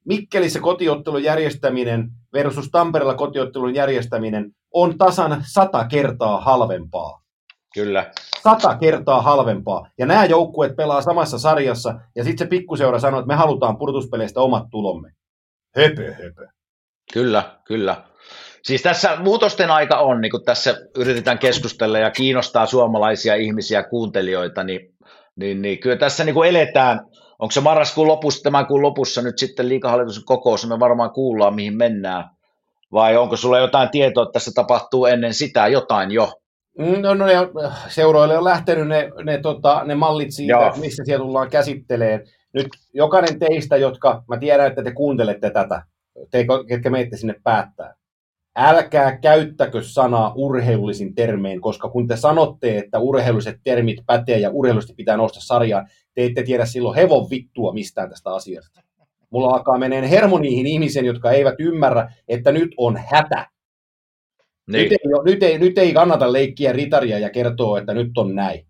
Mikkelissä kotiottelun järjestäminen versus Tampereella kotiottelun järjestäminen on tasan sata kertaa halvempaa. Kyllä. Sata kertaa halvempaa. Ja nämä joukkueet pelaa samassa sarjassa, ja sitten se pikkuseura sanoo, että me halutaan pudotuspeleistä omat tulomme. Höpö, höpö. Kyllä, kyllä. Siis tässä muutosten aika on, niin kun tässä yritetään keskustella ja kiinnostaa suomalaisia ihmisiä, kuuntelijoita, niin, niin, niin kyllä tässä niin kuin eletään. Onko se marraskuun lopussa, tämän kuun lopussa nyt sitten liigahallituksen kokous, me varmaan kuullaan, mihin mennään. Vai onko sulla jotain tietoa, että tässä tapahtuu ennen sitä jotain jo? No, no ne seuroille on lähtenyt ne, ne, tota, ne mallit siitä, Joo. missä siellä tullaan käsittelemään. Nyt jokainen teistä, jotka, mä tiedän, että te kuuntelette tätä, te, ketkä meitte sinne päättää. Älkää käyttäkö sanaa urheilullisin termein, koska kun te sanotte, että urheilulliset termit pätee ja urheilullisesti pitää nousta sarjaan, te ette tiedä silloin hevon vittua mistään tästä asiasta. Mulla alkaa meneen hermo niihin ihmisiin, jotka eivät ymmärrä, että nyt on hätä. Niin. Nyt, ei, nyt, ei, nyt ei kannata leikkiä ritaria ja kertoa, että nyt on näin.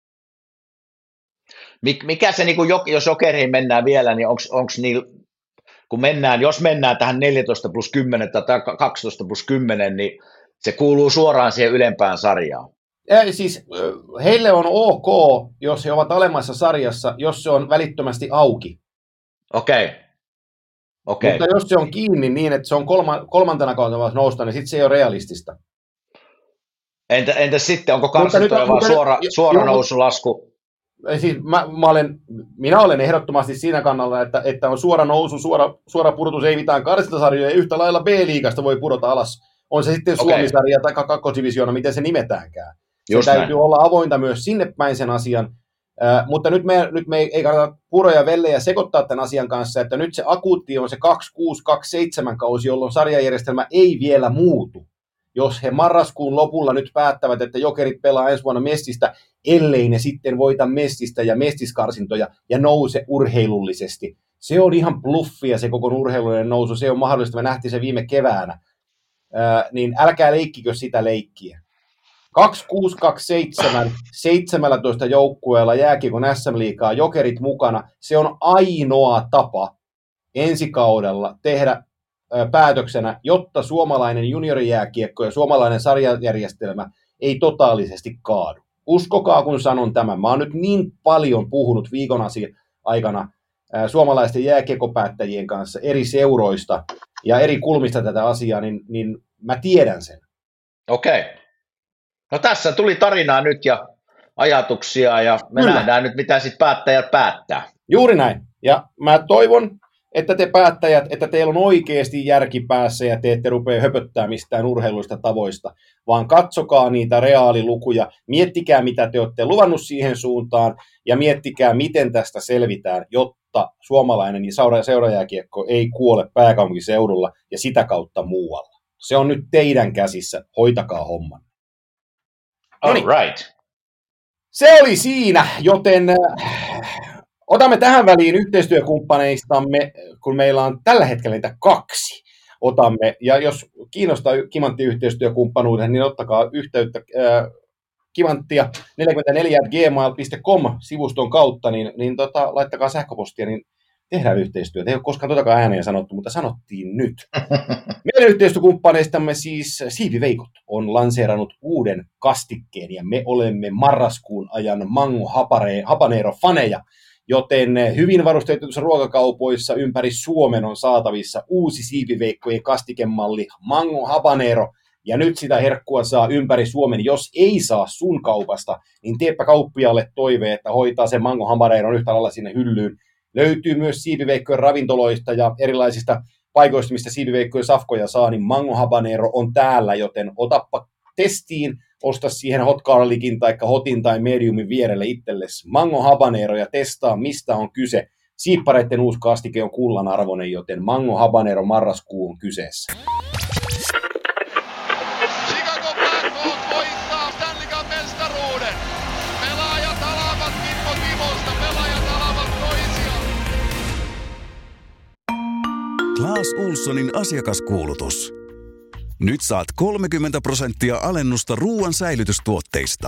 Mikä se, niin jos Jokeriin mennään vielä, niin onko niillä, kun mennään, jos mennään tähän neljätoista plus kymmenen tai kaksitoista plus kymmenen, niin se kuuluu suoraan siihen ylempään sarjaan? Ja siis heille on ok, jos he ovat alemmassa sarjassa, jos se on välittömästi auki. Okei. Okay. Okay. Mutta jos se on kiinni niin, että se on kolma, kolmantena kautta nousta, niin sitten se ei ole realistista. Entä, entä sitten, onko karsittuja vaan suora, suora nousu, lasku? Siis mä, mä olen, minä olen ehdottomasti siinä kannalla, että, että on suora nousu, suora, suora pudotus, ei mitään karsintasarjoja, ja yhtä lailla B-liigasta voi pudota alas. On se sitten okay. Suomi-sarja tai kakkosdivisioona, miten se nimetäänkään. Se Just täytyy näin. olla avointa myös sinne päin sen asian. Uh, mutta nyt me, nyt me ei kannata puroja ja vellejä sekoittaa tämän asian kanssa, että nyt se akuutti on se kaksikymmentäkuusi kaksikymmentäseitsemän kausi, jolloin sarjajärjestelmä ei vielä muutu. Jos he marraskuun lopulla nyt päättävät, että Jokerit pelaa ensi vuonna Messistä, ellei ne sitten voita Messistä ja Mestiskarsintoja ja nouse urheilullisesti. Se on ihan bluffia se koko urheilullinen nousu, se on mahdollista, me nähtiin se viime keväänä. Uh, niin älkää leikkikö sitä leikkiä. kaksikymmentäkuusi kaksikymmentäseitsemän, seitsemäntoista joukkueella jääkiekon äs äm-liigaa, Jokerit mukana. Se on ainoa tapa ensi kaudella tehdä ö, päätöksenä, jotta suomalainen juniorijääkiekko ja suomalainen sarjajärjestelmä ei totaalisesti kaadu. Uskokaa, kun sanon tämän. Mä oon nyt niin paljon puhunut viikon aikana ö, suomalaisten jääkiekopäättäjien kanssa eri seuroista ja eri kulmista tätä asiaa, niin, niin mä tiedän sen. Okei. Okay. No tässä tuli tarinaa nyt ja ajatuksia ja me Kyllä. nähdään nyt, mitä sitten päättäjät päättää. Juuri näin. Ja mä toivon, että te päättäjät, että teillä on oikeasti järki päässä ja te ette rupea höpöttää mistään urheiluista tavoista, vaan katsokaa niitä reaalilukuja, miettikää mitä te olette luvannut siihen suuntaan ja miettikää miten tästä selvitään, jotta suomalainen seurajääkiekko ei kuole pääkaupunkiseudulla ja sitä kautta muualla. Se on nyt teidän käsissä, hoitakaa homman. All right. Se oli siinä, joten otamme tähän väliin yhteistyökumppaneistamme, kun meillä on tällä hetkellä niitä kaksi. Otamme, ja jos kiinnostaa Kimantti yhteistyökumppanuuden, niin ottakaa yhteyttä äh, kimanttia neljäkymmentäneljä at gmail piste com sivuston kautta, niin, niin tota, laittakaa sähköpostia, niin tehdään yhteistyötä. Ei ole koskaan totakaan ääneen sanottu, mutta sanottiin nyt. Meidän yhteistyökumppaneistamme siis Siipiveikot on lanseerannut uuden kastikkeen ja me olemme marraskuun ajan Mango Habanero-faneja, joten hyvin varustetuissa ruokakaupoissa ympäri Suomen on saatavissa uusi Siipiveikkojen kastikemalli Mango Habanero. Ja nyt sitä herkkua saa ympäri Suomen. Jos ei saa sun kaupasta, niin teepä kauppialle toive, että hoitaa sen Mango Habaneron yhtä lailla sinne hyllyyn. Löytyy myös siipiveikkojen ravintoloista ja erilaisista paikoista, mistä siipiveikkojen safkoja saa, niin Mango Habanero on täällä, joten otappa testiin, osta siihen hot garlicin tai hotin tai mediumin vierelle itsellesi Mango Habanero ja testaa, mistä on kyse. Siippareiden uusi kastike on kullan arvoinen, joten Mango Habanero marraskuu on kyseessä. Chicago Blackhawks voittaa Stanley Cup -mestaruuden. Pelaajat alavat Kimmo Timosta, pelaajat alavat toisiaan. Clas Ohlsonin asiakaskuulutus. Nyt saat kolmekymmentä prosenttia alennusta ruoan säilytystuotteista.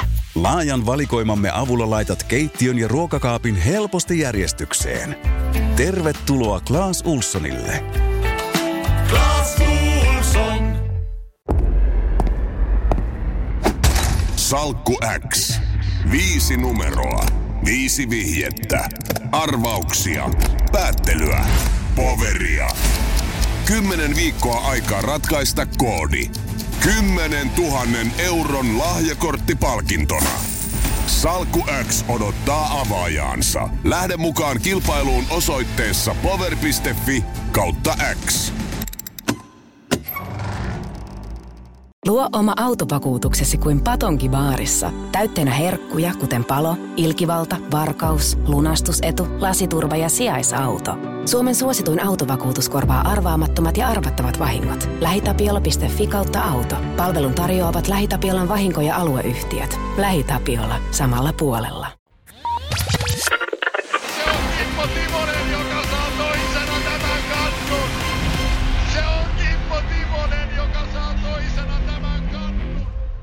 Laajan valikoimamme avulla laitat keittiön ja ruokakaapin helposti järjestykseen. Tervetuloa Claes Ulssonille. Claes Ulsson. Salkku X. Viisi numeroa. Viisi vihjettä. Arvauksia. Päättelyä. Poveria. Kymmenen viikkoa aikaa ratkaista koodi. Kymmenen tuhannen euron lahjakorttipalkintona. Salkku X odottaa avaajaansa. Lähde mukaan kilpailuun osoitteessa power piste fi kautta X. Luo oma autovakuutuksesi kuin Patonki baarissa. Täytteenä herkkuja, kuten palo, ilkivalta, varkaus, lunastusetu, lasiturva ja sijaisauto. Suomen suosituin autovakuutus korvaa arvaamattomat ja arvattavat vahingot. LähiTapiola piste fi kautta auto. Palvelun tarjoavat LähiTapiolan vahinko- ja alueyhtiöt. LähiTapiola. Samalla puolella. Se on Kimmo Timonen, joka saa toisena tämän kannun. Se on Kimmo Timonen, joka saa toisena tämän kannun.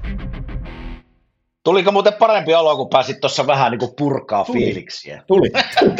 Tuliko muuten parempi olo, kun pääsit tuossa vähän niin kuin purkaa Tuli. fiiliksiä? Tuli.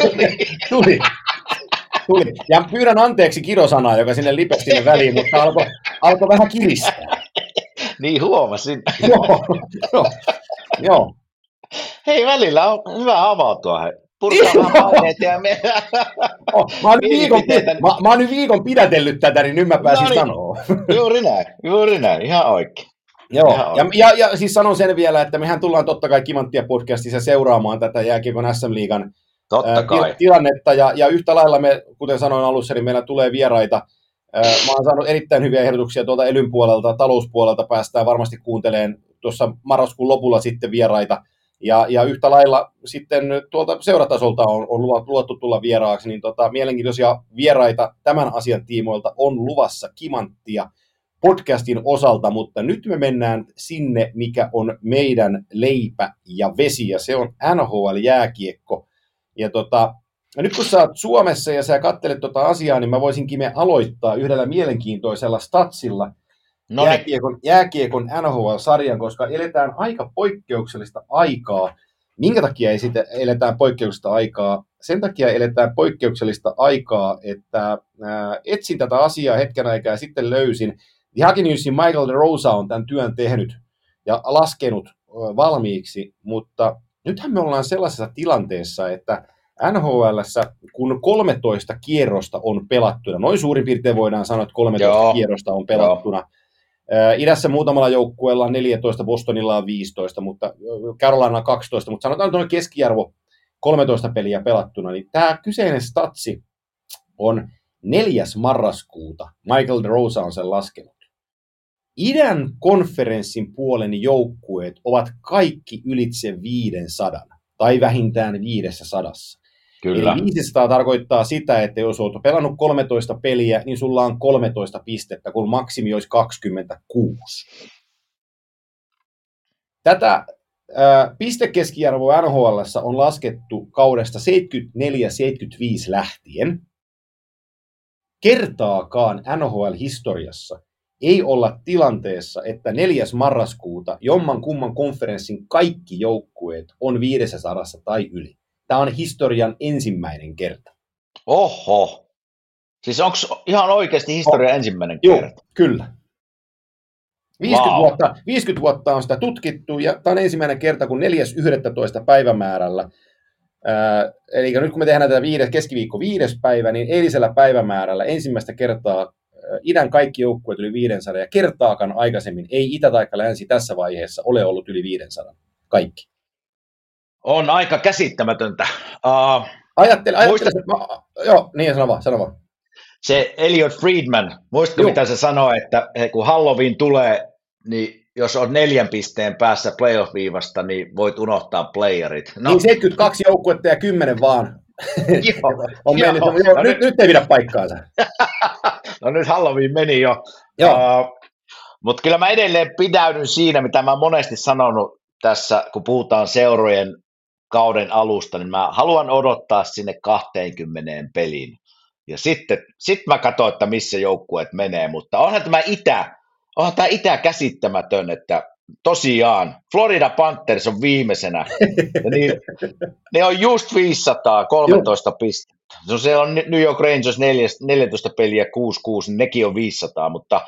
Tuli. Tuli. Ja pyydän anteeksi kirosanaa, joka sinne lipesi sinne väliin, mutta alkoi alko vähän kiristää. Niin huomasin. Joo, joo, joo. Hei, välillä on hyvä avautua. Hei. Purkaa vähän paineet ja me... Oh, mä, oon nyt viikon, Mielipiteitä. mä, mä oon nyt viikon pidätellyt tätä, niin nyt mä pääsin No niin. sanoa. Juuri näin, juuri näin, ihan oikein. Joo, Ihan ja, ja, ja siis sanon sen vielä, että mehän tullaan totta kai Kimanttia podcastissa seuraamaan tätä jääkiekon S M-liigan Totta ää, kai. til- tilannetta, ja, ja yhtä lailla me, kuten sanoin alussa, niin meillä tulee vieraita. Ää, Mä oon saanut erittäin hyviä ehdotuksia tuolta elyn puolelta, talouspuolelta päästään varmasti kuuntelemaan tuossa marraskuun lopulla sitten vieraita, ja, ja yhtä lailla sitten tuolta seuratasolta on, on luvattu tulla vieraaksi, niin tota, mielenkiintoisia vieraita tämän asian tiimoilta on luvassa Kimanttia podcastin osalta, mutta nyt me mennään sinne, mikä on meidän leipä ja vesi, ja se on N H L-jääkiekko. Ja tota, nyt kun sä oot Suomessa ja sä kattelet tota asiaa, niin mä voisinkin me aloittaa yhdellä mielenkiintoisella statsilla Noniin. jääkiekon, jääkiekon N H L-sarjan, koska eletään aika poikkeuksellista aikaa. Minkä takia ei sitten eletään poikkeuksellista aikaa? Sen takia eletään poikkeuksellista aikaa, että ää, etsin tätä asiaa hetken aikaa ja sitten löysin. The Hockey Newsin Michael DeRosa on tämän työn tehnyt ja laskenut valmiiksi, mutta nythän me ollaan sellaisessa tilanteessa, että N H L:ssä, kun kolmetoista kierrosta on pelattuna, noin suurin piirtein voidaan sanoa, että kolmetoista Joo. kierrosta on pelattuna. Joo. Idässä muutamalla joukkueella on neljätoista, Bostonilla on viisitoista, mutta Carolina on kaksitoista, mutta sanotaan tuonne keskiarvo kolmetoista peliä pelattuna, niin tämä kyseinen statsi on neljäs marraskuuta. Michael DeRosa on sen laskenut. Idän konferenssin puolen joukkueet ovat kaikki ylitse viisisataa tai vähintään viidessä sadassa. Kyllä. Eli viisisataa tarkoittaa sitä, että jos olet pelannut kolmetoista peliä, niin sulla on kolmetoista pistettä, kun maksimi olisi kaksikymmentäkuusi. Tätä ää, pistekeskiarvoa N H L:ssä on laskettu kaudesta seitsemänkymmentäneljä seitsemänkymmentäviisi lähtien. Kertaakaan N H L-historiassa ei olla tilanteessa, että neljäs marraskuuta jomman kumman konferenssin kaikki joukkueet on viisisataa tai yli. Tämä on historian ensimmäinen kerta. Oho. Siis onko ihan oikeasti historian ensimmäinen Joo, kerta? kyllä. viisikymmentä, Wow. vuotta, viisikymmentä vuotta on sitä tutkittu, ja tämä on ensimmäinen kerta, kun neljäs yhdestoista päivämäärällä, ää, eli nyt kun me tehdään tätä viides, keskiviikko viides päivä, niin eilisellä päivämäärällä ensimmäistä kertaa ää, idän kaikki joukkueet yli viisisataa, ja kertaakaan aikaisemmin ei Itä tai Länsi tässä vaiheessa ole ollut yli viisisataa. Kaikki. On aika käsittämätöntä. Uh, Ajattele, ajattele Muistat- mä, joo, niin sano vaan, sano vaan. se Elliot Friedman, muistatko Joo. mitä se sanoi, että he, kun Halloween tulee, niin jos on neljän pisteen päässä playoff-viivasta, niin voit unohtaa playerit. No. Niin seitsemänkymmentäkaksi joukkuetta ja kymmenen vaan Joo, on mennyt. joo. Joo, No nyt, nyt ei pidä paikkaansa. no nyt Halloween meni jo. Joo. Uh, mutta kyllä mä edelleen pidäydyn siinä, mitä mä oon monesti sanonut tässä, kun puhutaan seurojen kauden alusta, niin mä haluan odottaa sinne kaksikymmentä peliin. Ja sitten sit mä katson, että missä joukkueet menee, mutta onhan tämä Itä, onhan tämä Itä käsittämätön, että tosiaan Florida Panthers on viimeisenä, ja niin, ne on just viisisataa, kolmetoista pistettä. No se on New York Rangers neljätoista peliä kuusi kuusi, niin nekin on viisisataa, mutta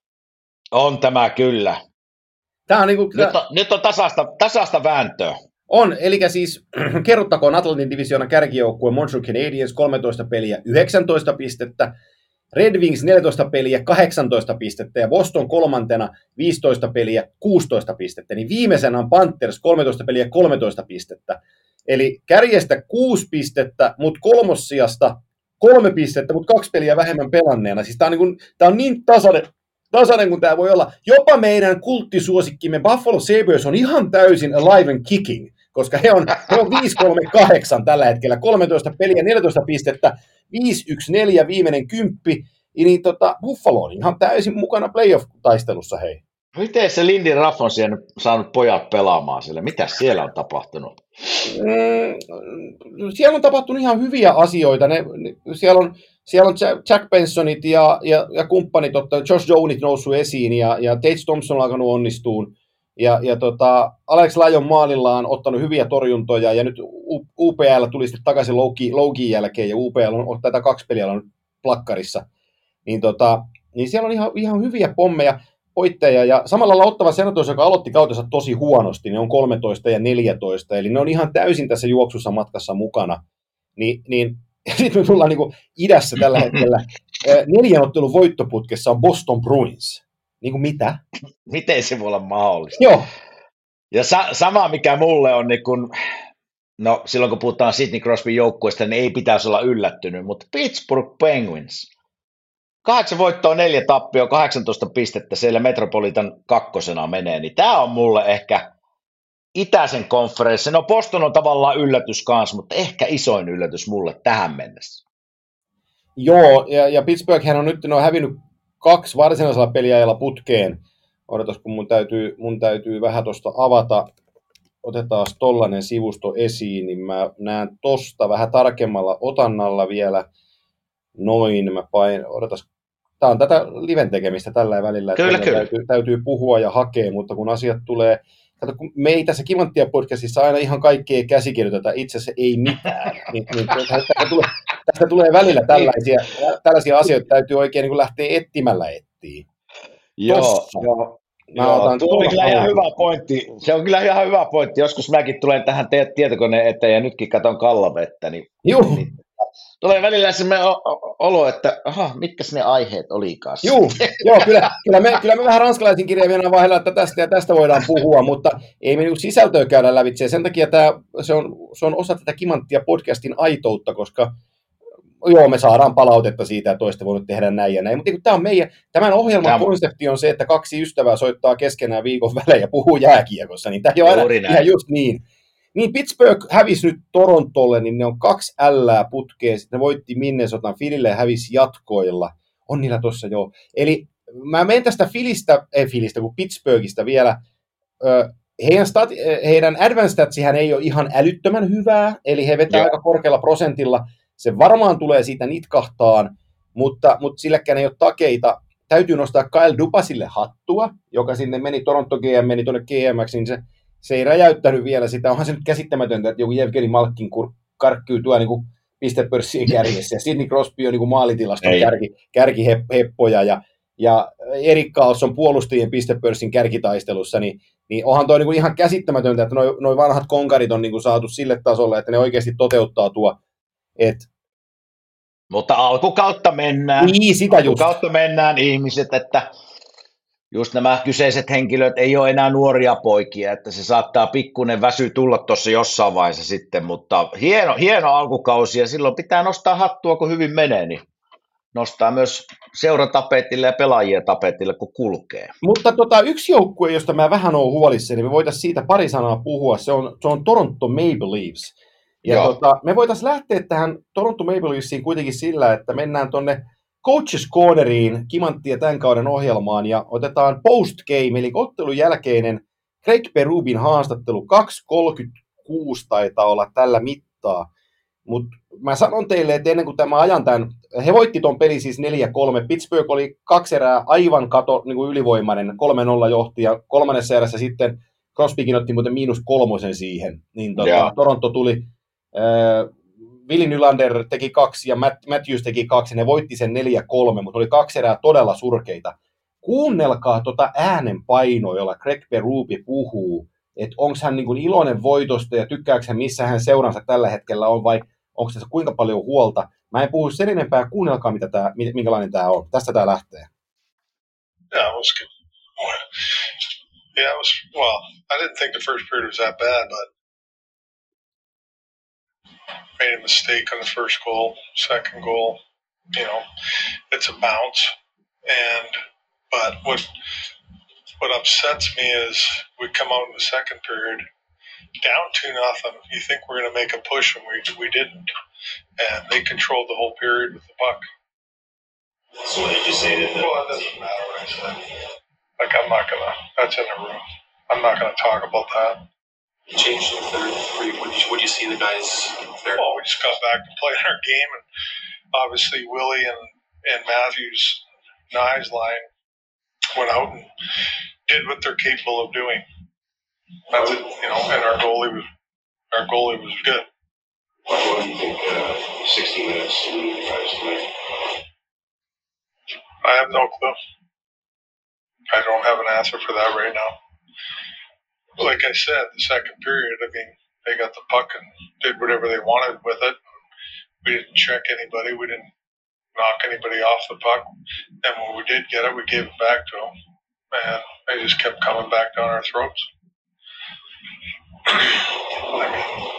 on tämä kyllä. Tämä on niinku, nyt, on, nyt on tasasta, tasasta vääntöä. On, eli siis kerrottakoon Atlantin divisioonan kärkijoukkue Montreal Canadiens kolmetoista peliä yhdeksäntoista pistettä, Red Wings neljätoista peliä kahdeksantoista pistettä ja Boston kolmantena viisitoista peliä kuusitoista pistettä, niin viimeisenä on Panthers kolmetoista peliä kolmetoista pistettä. Eli kärjestä kuusi pistettä, mutta kolmossijasta kolme pistettä, mutta kaksi peliä vähemmän pelanneena. Siis tämä on, niin on niin tasainen, tasainen kuin tämä voi olla. Jopa meidän kulttisuosikkimme Buffalo Sabres on ihan täysin alive and kicking, koska he on, he on viisi kolme kahdeksan tällä hetkellä, kolmetoista peliä, neljätoista pistettä, viisi yksi neljä viimeinen kymppi, niin tota, Buffalo on ihan täysin mukana playoff-taistelussa, hei. Miten se Lindy Ruff on siellä saanut pojat pelaamaan siellä? Mitä siellä on tapahtunut? Mm, siellä on tapahtunut ihan hyviä asioita. Ne, ne, siellä, on, siellä on Jack Bensonit ja, ja, ja kumppanit, Josh Jones noussut esiin ja, ja Tage Thompson on alkanut onnistuun. Ja, ja tota, Alex Lyon maalilla on ottanut hyviä torjuntoja ja nyt U P L tuli sitten takaisin Lougin jälkeen ja U P L on tätä kaksi peliä on plakkarissa. Niin, tota, niin siellä on ihan, ihan hyviä pommeja. Voitteja, ja samalla lailla Ottawa Senators, joka aloitti kautensa tosi huonosti, ne on kolmetoista ja neljätoista, eli ne on ihan täysin tässä juoksussa matkassa mukana. Ni, niin, ja sitten me tullaan niin kuin idässä tällä hetkellä. Neljän ottelun voittoputkessa on Boston Bruins. Niin kuin mitä? Miten se voi olla mahdollista? Joo. Ja sa- sama, mikä mulle on, niin kun, no silloin kun puhutaan Sidney Crosbyn joukkueesta, niin ei pitäisi olla yllättynyt, mutta Pittsburgh Penguins, kahdeksan voittoa, neljä tappioa, kahdeksantoista pistettä, siellä Metropolitan kakkosena menee, niin tämä on mulle ehkä itäisen konferenssin. No Boston on tavallaan yllätys kanssa, mutta ehkä isoin yllätys mulle tähän mennessä. Joo, ja, ja Pittsburghhän on nyt ne on hävinnyt kaksi varsinaisella peliajalla putkeen. Odotas, kun mun täytyy, mun täytyy vähän tuosta avata. Otetaan tollainen sivusto esiin, niin mä näen tosta vähän tarkemmalla otannalla vielä. Noin, mä pain, odotas, tää on tätä liven tekemistä tällä välillä, että kyllä, kyllä. Täytyy, täytyy puhua ja hakea, mutta kun asiat tulee, kato, kun me ei tässä Kimanttia podcastissa aina ihan kaikkea käsikirjoiteta, itse asiassa ei mitään, niin, niin tästä, tulee, tästä tulee välillä tällaisia, tällaisia asioita, täytyy oikein niin kuin lähteä etsimällä etsiä. Joo, joo. Joo, tuo on kyllä ihan hyvä pointti. Se on kyllä ihan hyvä pointti. Joskus mäkin tulen tähän te- tietokoneen eteen ja nytkin katon kallavettä, niin, niin tulee välillä sellainen olo, että aha, mitkäs ne aiheet olikaan. Joo, joo kyllä, kyllä, me, kyllä me vähän ranskalaisen kirjaimen vaiheella, että tästä ja tästä voidaan puhua, mutta ei me niinku sisältöä käydä lävitse. Sen takia tämä, se, on, se on osa tätä Kimanttia podcastin aitoutta, koska joo, me saadaan palautetta siitä, että olisitte voinut tehdä näin ja näin. Mutta tämä on meidän, tämän ohjelman tämä konsepti on se, että kaksi ystävää soittaa keskenään viikon välein ja puhuu jääkiekossa, niin tämä ei ole aina ihan just niin. Niin Pittsburgh hävisi nyt Torontolle, niin ne on kaksi ällää putkeen, sitten ne voitti Minnesotan, Phillylle ja hävisi jatkoilla. On niillä tuossa joo. Eli mä menen tästä Phillystä, ei Phillystä, kuin Pittsburghista vielä. Heidän, stat, heidän advanced statsihän ei ole ihan älyttömän hyvää, eli he vetää joo. aika korkealla prosentilla. Se varmaan tulee siitä nitkahtaan, mutta, mutta silläkään ei ole takeita. Täytyy nostaa Kyle Dubasille hattua, joka sinne meni, Toronto G M meni tuonne G M:ksi, niin se Se ei räjäyttänyt vielä sitä. Onhan se nyt käsittämätöntä, että joku Jevgeni Malkin karkkyy tuo niin pistepörssien kärjessä. Ja Sidney Crosby on niin maalitilaston kärki, kärkiheppoja. Ja, ja Erik Karlsson on puolustajien pistepörssin kärkitaistelussa. Niin, niin onhan toi niin ihan käsittämätöntä, että noi, noi vanhat konkarit on niin saatu sille tasolle, että ne oikeasti toteuttaa tuo. Et... Mutta alkukautta mennään. Niin, sitä just. Alkukautta mennään ihmiset, että... Just nämä kyseiset henkilöt ei ole enää nuoria poikia, että se saattaa pikkuinen väsy tulla tuossa jossain vaiheessa sitten, mutta hieno, hieno alkukausi ja silloin pitää nostaa hattua, kun hyvin menee, niin nostaa myös seuratapetille ja pelaajien tapetille, kun kulkee. Mutta tota, yksi joukkue, josta mä vähän olen huolissani, niin me voitaisiin siitä pari sanaa puhua, se on, se on Toronto Maple Leafs. Ja tota, me voitaisiin lähteä tähän Toronto Maple Leafsiin kuitenkin sillä, että mennään tuonne Coaches Corneriin, Kimanttia tämän kauden ohjelmaan, ja otetaan postgame, eli ottelun jälkeinen Craig Berubin haastattelu, kaksi kolmekymmentäkuusi taitaa olla tällä mittaa. Mutta mä sanon teille, että ennen kuin tämä ajan tämän, he voitti ton peli siis neljä kolme, Pittsburgh oli kaksi erää aivan kato, niin kuin ylivoimainen, kolme nolla johti, ja kolmannessa erässä sitten Crosbykin otti muuten miinus kolmosen siihen, niin tota, Toronto tuli äh, Willi Nylander teki kaksi ja Matt, Matthews teki kaksi, ne voitti sen neljä kolme, mutta oli kaksi erää todella surkeita. Kuunnelkaa tuota äänenpainoa, jolla Craig Berube puhuu, että onko hän niin kuin iloinen voitosta ja tykkääkö hän, missä hän seuransa tällä hetkellä on, vai onko tässä kuinka paljon huolta. Mä en puhu sen enempää, kuunnelkaa, mitä tää, minkälainen tämä on. Tästä tämä lähtee. Yeah, it was good. Yeah, it was, well, I didn't think the first period was that bad, but made a mistake on the first goal, second goal, you know, it's a bounce. And, but what, what upsets me is we come out in the second period down two nothing. You think we're going to make a push, and we we didn't. And they controlled the whole period with the puck. So what did you say to them? Well, it doesn't matter what I said. Like, I'm not going to, that's in the room. I'm not going to talk about that. You changed the third. What did you, what did you see the guys there? Well, we just got back to playing our game, and obviously Willie and, and Matthews, Nye's line, went out and did what they're capable of doing. That's it, you know, and our goalie was, our goalie was good. What, what do you think uh, sixty minutes to lead the guys tonight? I have no clue. I don't have an answer for that right now. Like I said, the second period, I mean, they got the puck and did whatever they wanted with it. We didn't check anybody. We didn't knock anybody off the puck. And when we did get it, we gave it back to them. And they just kept coming back down our throats. Like,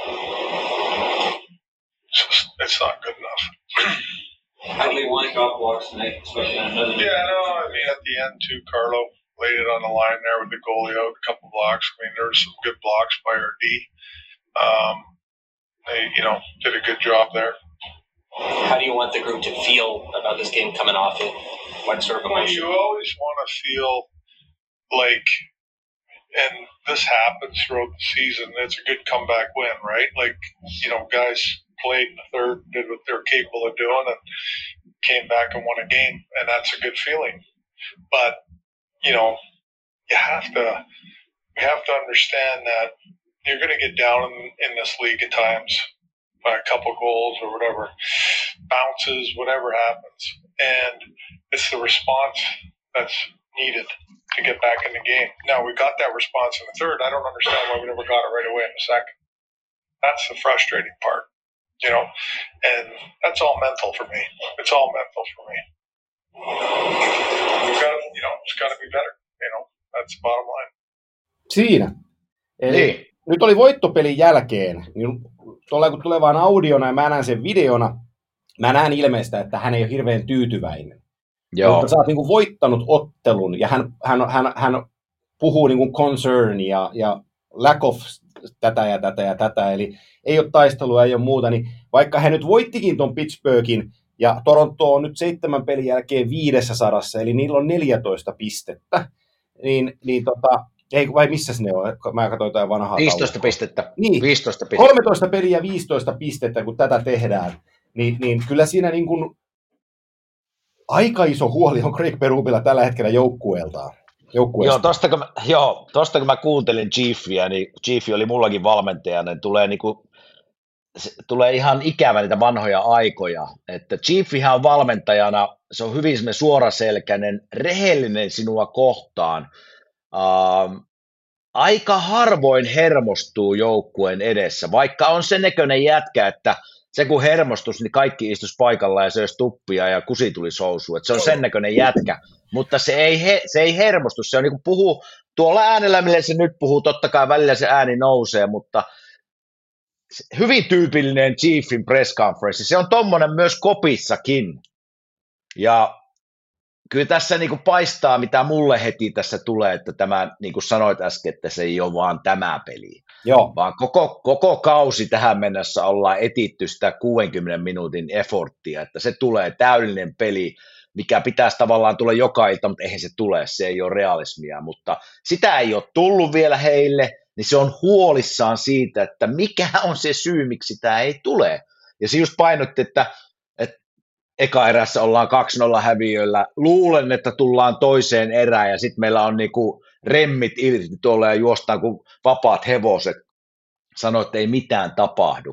it's, just, it's not good enough. How do you want to drop blocks tonight, especially on another? Yeah, no, I mean, at the end, too, Carlo laid it on the line there with the goalie out, a couple blocks. I mean, there were some good blocks by our D. Um, they, you know, did a good job there. How do you want the group to feel about this game coming off it? What sort of Well, emotion? you always want to feel like, and this happens throughout the season, it's a good comeback win, right? Like, you know, guys played in the third, did what they're capable of doing, and came back and won a game, and that's a good feeling. But, you know, you have to, you have to understand that you're going to get down in, in this league at times by a couple goals or whatever, bounces, whatever happens. And it's the response that's needed to get back in the game. Now, we got that response in the third. I don't understand why we never got it right away in the second. That's the frustrating part, you know, and that's all mental for me. It's all mental for me. We've got, you know, it's got to be better, you know, that's the bottom line. Siinä. Eli Niin. nyt oli voittopelin jälkeen, niin tuolla kun tulee vaan audiona ja mä näen sen videona, mä näen ilmeistä, että hän ei ole hirveän tyytyväinen. Joo. Mutta sä oot niin kuin voittanut ottelun ja hän, hän, hän, hän puhuu niin kuin concern ja, ja lack of tätä ja tätä ja tätä, eli ei ole taistelua, ei ole muuta, niin vaikka hän nyt voittikin ton Pittsburghin ja Toronto on nyt seitsemän pelin jälkeen viidessä sadassa, eli niillä on neljätoista pistettä, niin, niin tota, ei, vai missä ne on? Mä katsoin jotain vanhaa viisitoista taulua. pistettä. Niin, viisitoista pistettä. kolmetoista peliä viisitoista pistettä, kun tätä tehdään, niin, niin kyllä siinä niin kuin aika iso huoli on Craig Berubella tällä hetkellä joukkueeltaan. Joo, tosta kun, mä, joo, tosta kun mä kuuntelin Chiefia, niin Chief oli mullakin valmentajana, niin tulee, niinku, tulee ihan ikävä niitä vanhoja aikoja, että Chiefihän on valmentajana, se on hyvin semmoinen suoraselkäinen, rehellinen sinua kohtaan, ähm, aika harvoin hermostuu joukkueen edessä, vaikka on sen näköinen jätkä, että se kun hermostus, niin kaikki istus paikalla ja söisi tuppia ja kusi tuli sousuun, että se on sen näköinen jätkä, mutta se ei, he, se ei hermostu, se on niin kuin puhuu tuolla äänellä, millä se nyt puhuu, totta kai välillä se ääni nousee, mutta hyvin tyypillinen Chiefin press conference, se on tommonen myös kopissakin, ja kyllä tässä niin kuin paistaa, mitä mulle heti tässä tulee, että tämä, niin kuin sanoit äsken, että se ei ole vaan tämä peli, Joo. vaan koko, koko kausi tähän mennessä ollaan etitty sitä kuudenkymmenen minuutin efforttia, että se tulee täydellinen peli, mikä pitäisi tavallaan tulla joka ilta, mutta eihän se tule, se ei ole realismia, mutta sitä ei ole tullut vielä heille, niin se on huolissaan siitä, että mikä on se syy, miksi tämä ei tule. Ja se just painotti, että, että eka erässä ollaan kaksi nolla häviöllä, luulen, että tullaan toiseen erään ja sitten meillä on niinku remmit irti tuolla ja juostaan kuin vapaat hevoset, sanoi, että ei mitään tapahdu.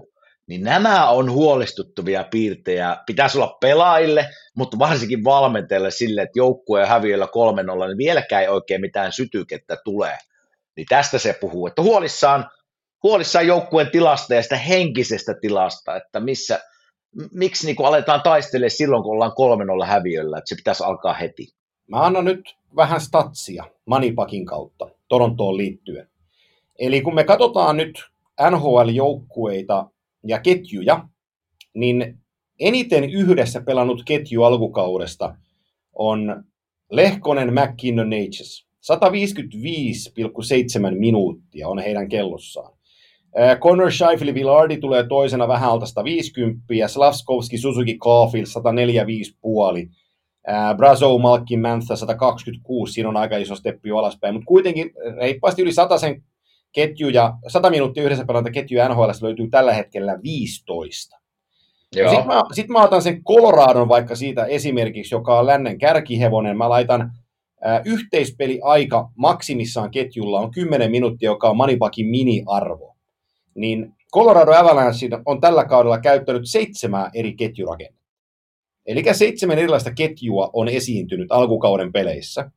niin nämä on huolestuttavia piirtejä. Pitäisi olla pelaajille, mutta varsinkin valmentajille sille, että joukkueen häviöllä kolme nolla, niin vieläkään ei oikein mitään sytykettä tulee. Niin tästä se puhuu, että huolissaan, huolissaan joukkueen tilasta ja sitä henkisestä tilasta, että missä, miksi niin kuin aletaan taistelemaan silloin, kun ollaan kolme nolla häviöllä, että se pitäisi alkaa heti. Mä annan nyt vähän statsia Moneypuckin kautta Torontoon liittyen. Eli kun me katsotaan nyt N H L-joukkueita ja ketjuja, niin eniten yhdessä pelannut ketju alkukaudesta on Lehkonen, McKinnon, Natchez. sata viisikymmentäviisi pilkku seitsemän minuuttia on heidän kellossaan. Connor Scheifele Vilardi tulee toisena vähän alta sata viisikymmentä, ja Slavkovski, Suzuki, Caulfield sata neljäkymmentäviisi pilkku viisi. Brazo, Malkin, Mantha sata kaksikymmentäkuusi, siinä on aika iso steppi alaspäin, mutta kuitenkin reippaasti yli satasen ketjuja, sata minuuttia yhdessä pelata ketjuja N H L:stä löytyy tällä hetkellä viisitoista. Sitten mä, sit mä otan sen Coloradon vaikka siitä esimerkiksi, joka on lännen kärkihevonen. Mä laitan ää, yhteispeliaika maksimissaan ketjulla on kymmenen minuuttia, joka on Moneypuckin mini-arvo. Niin Colorado Avalanche on tällä kaudella käyttänyt seitsemää eri ketjurakennetta. Eli seitsemän erilaista ketjua on esiintynyt alkukauden peleissä.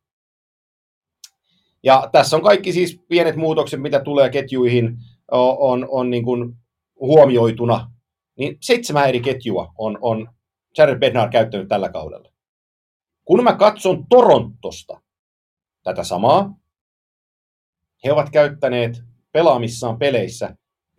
Ja tässä on kaikki siis pienet muutokset, mitä tulee ketjuihin, on, on, on niin kuin huomioituna. Niin seitsemän eri ketjua on, on Jared Bednar käyttänyt tällä kaudella. Kun mä katson Torontosta tätä samaa, he ovat käyttäneet pelaamissaan peleissä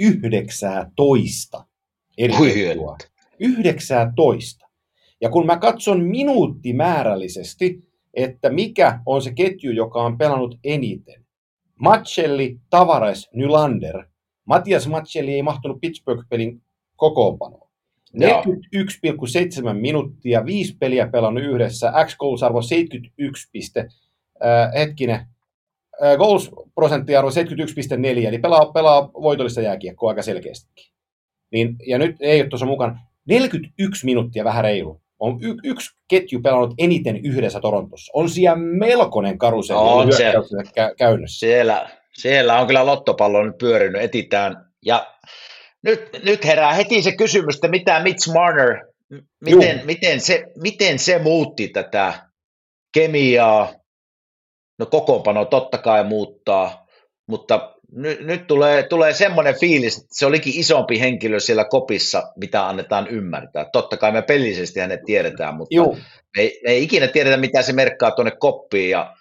yhdeksäntoista eri ketjua. yhdeksäntoista. Ja kun mä katson minuuttimäärällisesti, että mikä on se ketju, joka on pelannut eniten. Maccelli, Tavares, Nylander. Matias Maccelli ei mahtunut Pittsburgh-pelin kokoonpanoon. neljäkymmentäyksi pilkku seitsemän minuuttia, viisi peliä pelannut yhdessä, X-goals-arvo seitsemänkymmentäyksi piste, äh, hetkinen, äh, goals-prosenttiarvo seitsemänkymmentäyksi pilkku neljä, eli pelaa, pelaa voitollista jääkiekkoa aika selkeästikin. Niin, ja nyt ei ole tuossa mukana. neljäkymmentäyksi minuuttia vähän reilu. On y- yksi ketju pelannut eniten yhdessä Torontossa. On siellä melkoinen karuselli no, se, kä- käynnissä. Siellä, siellä on kyllä lottopallo nyt pyörinyt, etitään. Ja nyt, nyt herää heti se kysymys, että mitä Mitch Marner, miten, miten, se, miten se muutti tätä kemiaa. No kokoonpano totta kai muuttaa, mutta nyt, nyt tulee, tulee semmoinen fiilis, että se olikin isompi henkilö siellä kopissa, mitä annetaan ymmärtää. Totta kai me pelillisesti hänet tiedetään, mutta me ei, me ei ikinä tiedetä, mitä se merkkaa tuonne koppiin. Ja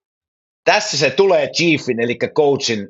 tässä se tulee chiefin, eli coachin,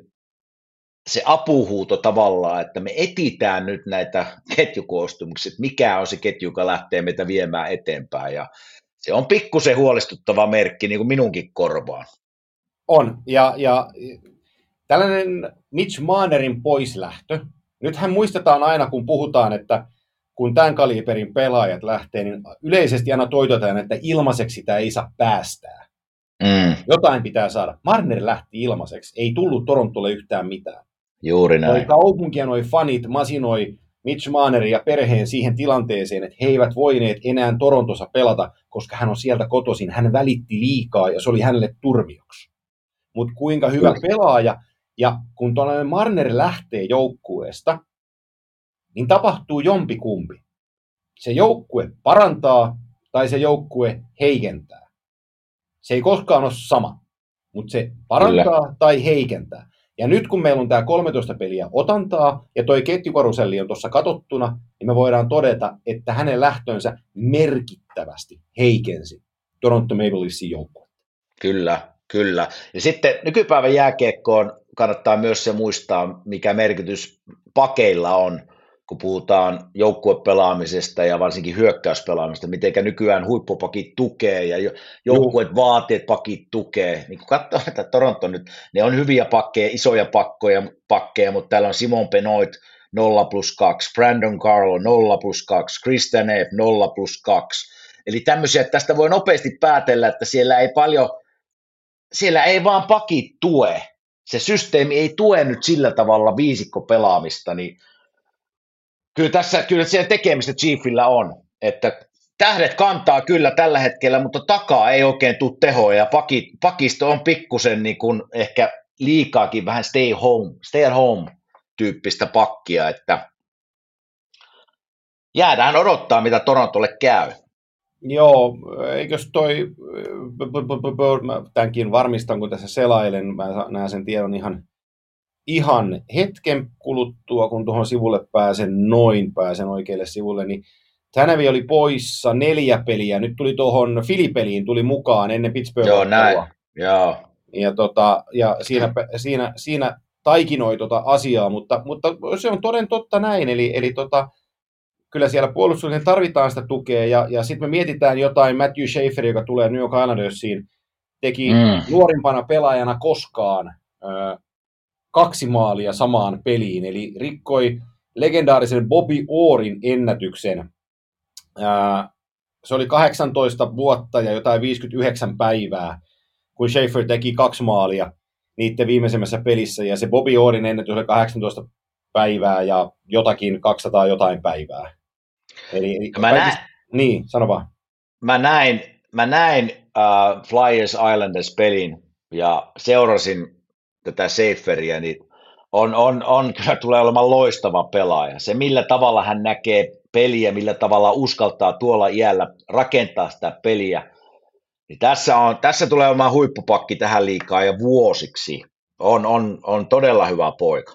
se apuhuuto tavallaan, että me etitään nyt näitä ketjukoostumuksia, että mikä on se ketju, joka lähtee meitä viemään eteenpäin. Ja se on pikkusen huolestuttava merkki, niin kuin minunkin korvaan. On, ja... ja... Tällainen Mitch Marnerin poislähtö. Nythän muistetaan aina, kun puhutaan, että kun tämän kaliberin pelaajat lähtee, niin yleisesti aina toitotetaan, että ilmaiseksi sitä ei saa päästää. Mm. Jotain pitää saada. Marner lähti ilmaiseksi. Ei tullut Torontolle yhtään mitään. Juuri näin. Noi kaupunki ja noi fanit masinoi Mitch Marnerin ja perheen siihen tilanteeseen, että he eivät voineet enää Torontossa pelata, koska hän on sieltä kotoisin. Hän välitti liikaa ja se oli hänelle turmioksi. Mutta kuinka hyvä Kyllä. pelaaja. Ja kun tuollainen Marner lähtee joukkueesta, niin tapahtuu jompikumpi. Se joukkue parantaa tai se joukkue heikentää. Se ei koskaan ole sama, mutta se parantaa Kyllä. tai heikentää. Ja nyt kun meillä on tämä kolmetoista peliä otantaa ja toi ketjukaruselli on tuossa katsottuna, niin me voidaan todeta, että hänen lähtönsä merkittävästi heikensi Toronto Maple Leafsin joukkue. Kyllä. Kyllä. Ja sitten nykypäivän jääkiekkoon kannattaa myös se muistaa, mikä merkitys pakeilla on, kun puhutaan joukkuepelaamisesta ja varsinkin hyökkäyspelaamisesta, mitenkä nykyään huippupakit tukee ja joukkueet vaatii, että pakit tukee. Niin kun katsoo, että Toronto nyt, ne on hyviä pakkeja, isoja pakkoja, pakkeja, mutta täällä on Simon Benoit nolla plus kaksi, Brandon Carlo nolla plus kaksi, Kristanev nolla plus kaksi. Eli tämmöisiä, että tästä voi nopeasti päätellä, että siellä ei paljon Siellä ei vaan pakit tue. Se systeemi ei tue nyt sillä tavalla viisikkopelaamista, niin kyllä tässä kyllä siellä tekemistä Chiefillä on, että tähdet kantaa kyllä tällä hetkellä, mutta takaa ei oikein tule tehoa, ja pakit, pakisto on pikkusen niin kuin ehkä liikaakin vähän stay home, stay at home tyyppistä pakkia, että jäädään odottaa, mitä Torontolle käy. Joo, eikös toi, mä tämänkin varmistan, kun tässä selailen, mä näen sen tiedon ihan, ihan hetken kuluttua, kun tuohon sivulle pääsen, noin pääsen oikealle sivulle, niin Tanev oli poissa neljä peliä, nyt tuli tuohon Filipeliin, tuli mukaan ennen Pittsburghia. Joo, näin, joo. Ja, tota, ja siinä, siinä, siinä taikinoi tota asiaa, mutta, mutta se on toden totta näin, eli, eli tota, kyllä siellä puolustuksessa tarvitaan sitä tukea, ja, ja sitten me mietitään jotain Matthew Schaefer, joka tulee New York Islandersiin, teki mm. nuorimpana pelaajana koskaan ö, kaksi maalia samaan peliin, eli rikkoi legendaarisen Bobby Orrin ennätyksen. Ö, se oli kahdeksantoista vuotta ja jotain viisikymmentäyhdeksän päivää, kun Schaefer teki kaksi maalia niiden viimeisemmässä pelissä, ja se Bobby Orrin ennätys oli kahdeksantoista päivää ja jotakin kaksisataa jotain päivää. Eli, eli mä kaikista, näin, niin, sano vaan. Mä näin, mä näin uh, Flyers Islanders pelin ja seurasin tätä Schaeferia, niin on, on, on, kyllä tulee olemaan loistava pelaaja. Se, millä tavalla hän näkee peliä, millä tavalla uskaltaa tuolla iällä rakentaa sitä peliä, niin tässä, on, tässä tulee olemaan huippupakki tähän liikaan ja vuosiksi. On, on, on todella hyvä poika.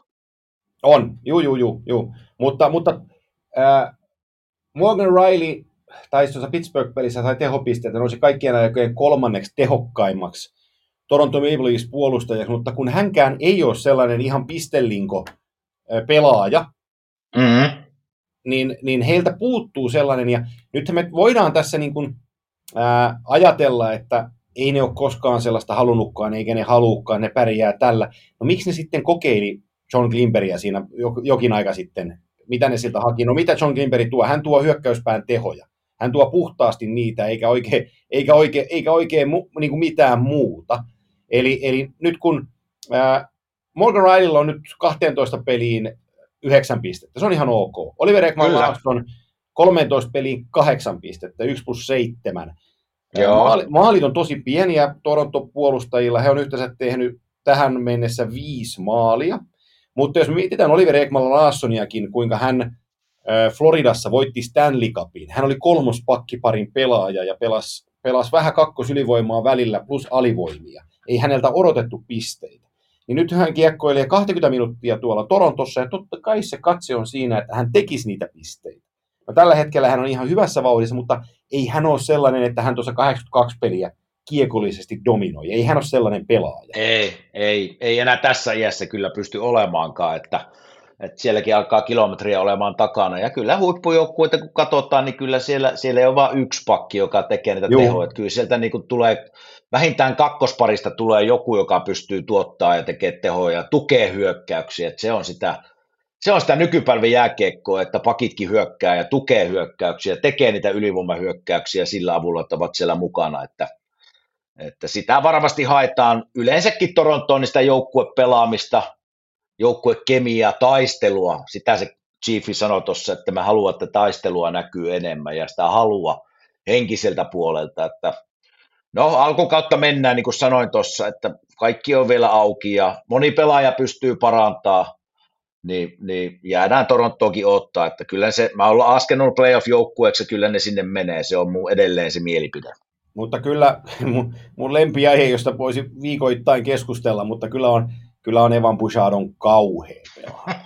On, juu, juu, juu, juu. Mutta, mutta äh, Morgan Rielly taisi tuossa Pittsburgh-pelissä sai tehopisteitä, nousi kaikkien aikojen kolmanneksi tehokkaimmaksi Toronto Maple Leafs puolustajaksi, mutta kun hänkään ei ole sellainen ihan pistelinko äh, pelaaja, mm-hmm. niin, niin heiltä puuttuu sellainen, ja nythän me voidaan tässä niin kuin, äh, ajatella, että ei ne ole koskaan sellaista halunnutkaan, eikä ne haluukaan, ne pärjää tällä. No miksi ne sitten kokeili John Klimperia siinä jokin aika sitten? Mitä ne siltä haki? No mitä John Klimperi tuo? Hän tuo hyökkäyspään tehoja. Hän tuo puhtaasti niitä, eikä oikein, eikä oikein, eikä oikein mu, niin kuin mitään muuta. Eli, eli nyt kun äh, Morgan Riellylla on nyt kahteentoista peliin yhdeksän pistettä, se on ihan ok. Oliver Ekman-Larsson kolmeentoista peliin kahdeksan pistettä, yksi plus seitsemän. Maali, maalit on tosi pieniä Toronto-puolustajilla. He on yhteensä tehnyt tähän mennessä viisi maalia. Mutta jos mietitään Oliver Ekman-Larssoniakin, kuinka hän äh, Floridassa voitti Stanley Cupin. Hän oli kolmospakkiparin pelaaja ja pelasi, pelasi vähän kakkosylivoimaa välillä plus alivoimia. Ei häneltä odotettu pisteitä. Niin nyt hän kiekkoilee kaksikymmentä minuuttia tuolla Torontossa, ja totta kai se katse on siinä, että hän tekisi niitä pisteitä. No, tällä hetkellä hän on ihan hyvässä vauhdissa, mutta ei hän ole sellainen, että hän tuossa kahdeksankymmentäkaksi peliä kiekollisesti dominoi. Ei hän ole sellainen pelaaja. Ei, ei, ei enää tässä iässä kyllä pysty olemaankaan, että, että sielläkin alkaa kilometriä olemaan takana. Ja kyllä huippujoukkueita kun katsotaan, niin kyllä siellä, siellä ei ole vain yksi pakki, joka tekee niitä Juh. tehoja. Että kyllä sieltä niin kuin tulee, vähintään kakkosparista tulee joku, joka pystyy tuottaa ja tekee tehoja ja tukee hyökkäyksiä. Että se on sitä... Se on sitä nykypäivän jääkiekkoa, että pakitkin hyökkää ja tukee hyökkäyksiä, tekee niitä ylivoimahyökkäyksiä sillä avulla, että ovat siellä mukana. Että, että sitä varmasti haetaan yleensäkin Torontoon, niin sitä joukkuepelaamista, joukkuekemiaa, taistelua. Sitä se Chiefi sanoi tuossa, että me haluamme, että taistelua näkyy enemmän ja sitä halua henkiseltä puolelta. Että, no alkukautta mennään, niin kuin sanoin tuossa, että kaikki on vielä auki ja moni pelaaja pystyy parantamaan. Niin, niin jäädään Torontoonkin ottaa, että kyllä se, mä olen askenut playoff-joukkueeksi, kyllä ne sinne menee, se on mun edelleen se mielipide. Mutta kyllä mun, mun lempiaihe, josta voisi viikoittain keskustella, mutta kyllä on, kyllä on Evan Bouchardon kauhea pelaa.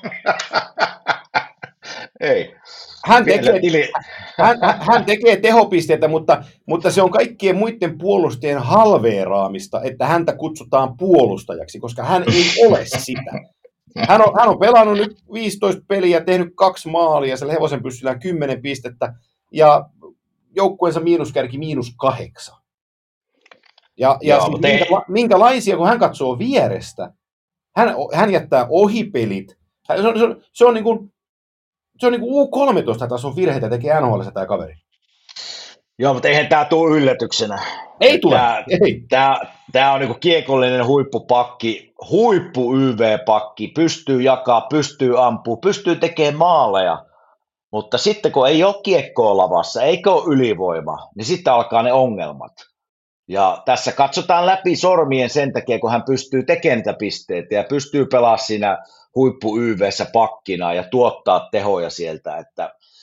Ei. Hän tekee, hän, hän tekee tehopisteitä, mutta, mutta se on kaikkien muiden puolustajien halveeraamista, että häntä kutsutaan puolustajaksi, koska hän ei ole sitä. Hän on, hän on pelannut nyt viisitoista peliä, tehnyt kaksi maalia, siellä hevosen pyssyllään kymmenen pistettä, ja joukkueensa miinuskärki miinus kahdeksan. Ja, ja Joo, siis minkä, ei... minkälaisia, kun hän katsoo vierestä, hän, hän jättää ohipelit. Se on, se on, se on niin kuin, se on niin kuin U kolmetoista-tason virheitä tekee N H L:ssä tämä kaveri. Joo, mutta eihän tämä tule yllätyksenä. Ei tule, tämä, ei. Tämä, tämä on niin kuin kiekollinen huippupakki, huippu Y V-pakki, pystyy jakaa, pystyy ampua, pystyy tekemään maaleja, mutta sitten kun ei ole kiekkoa lavassa, eikä ole ylivoima, niin sitten alkaa ne ongelmat. Ja tässä katsotaan läpi sormien sen takia, kun hän pystyy tekemään niitä pisteitä ja pystyy pelaamaan siinä huippu Y V:ssä pakkina ja tuottaa tehoja sieltä, että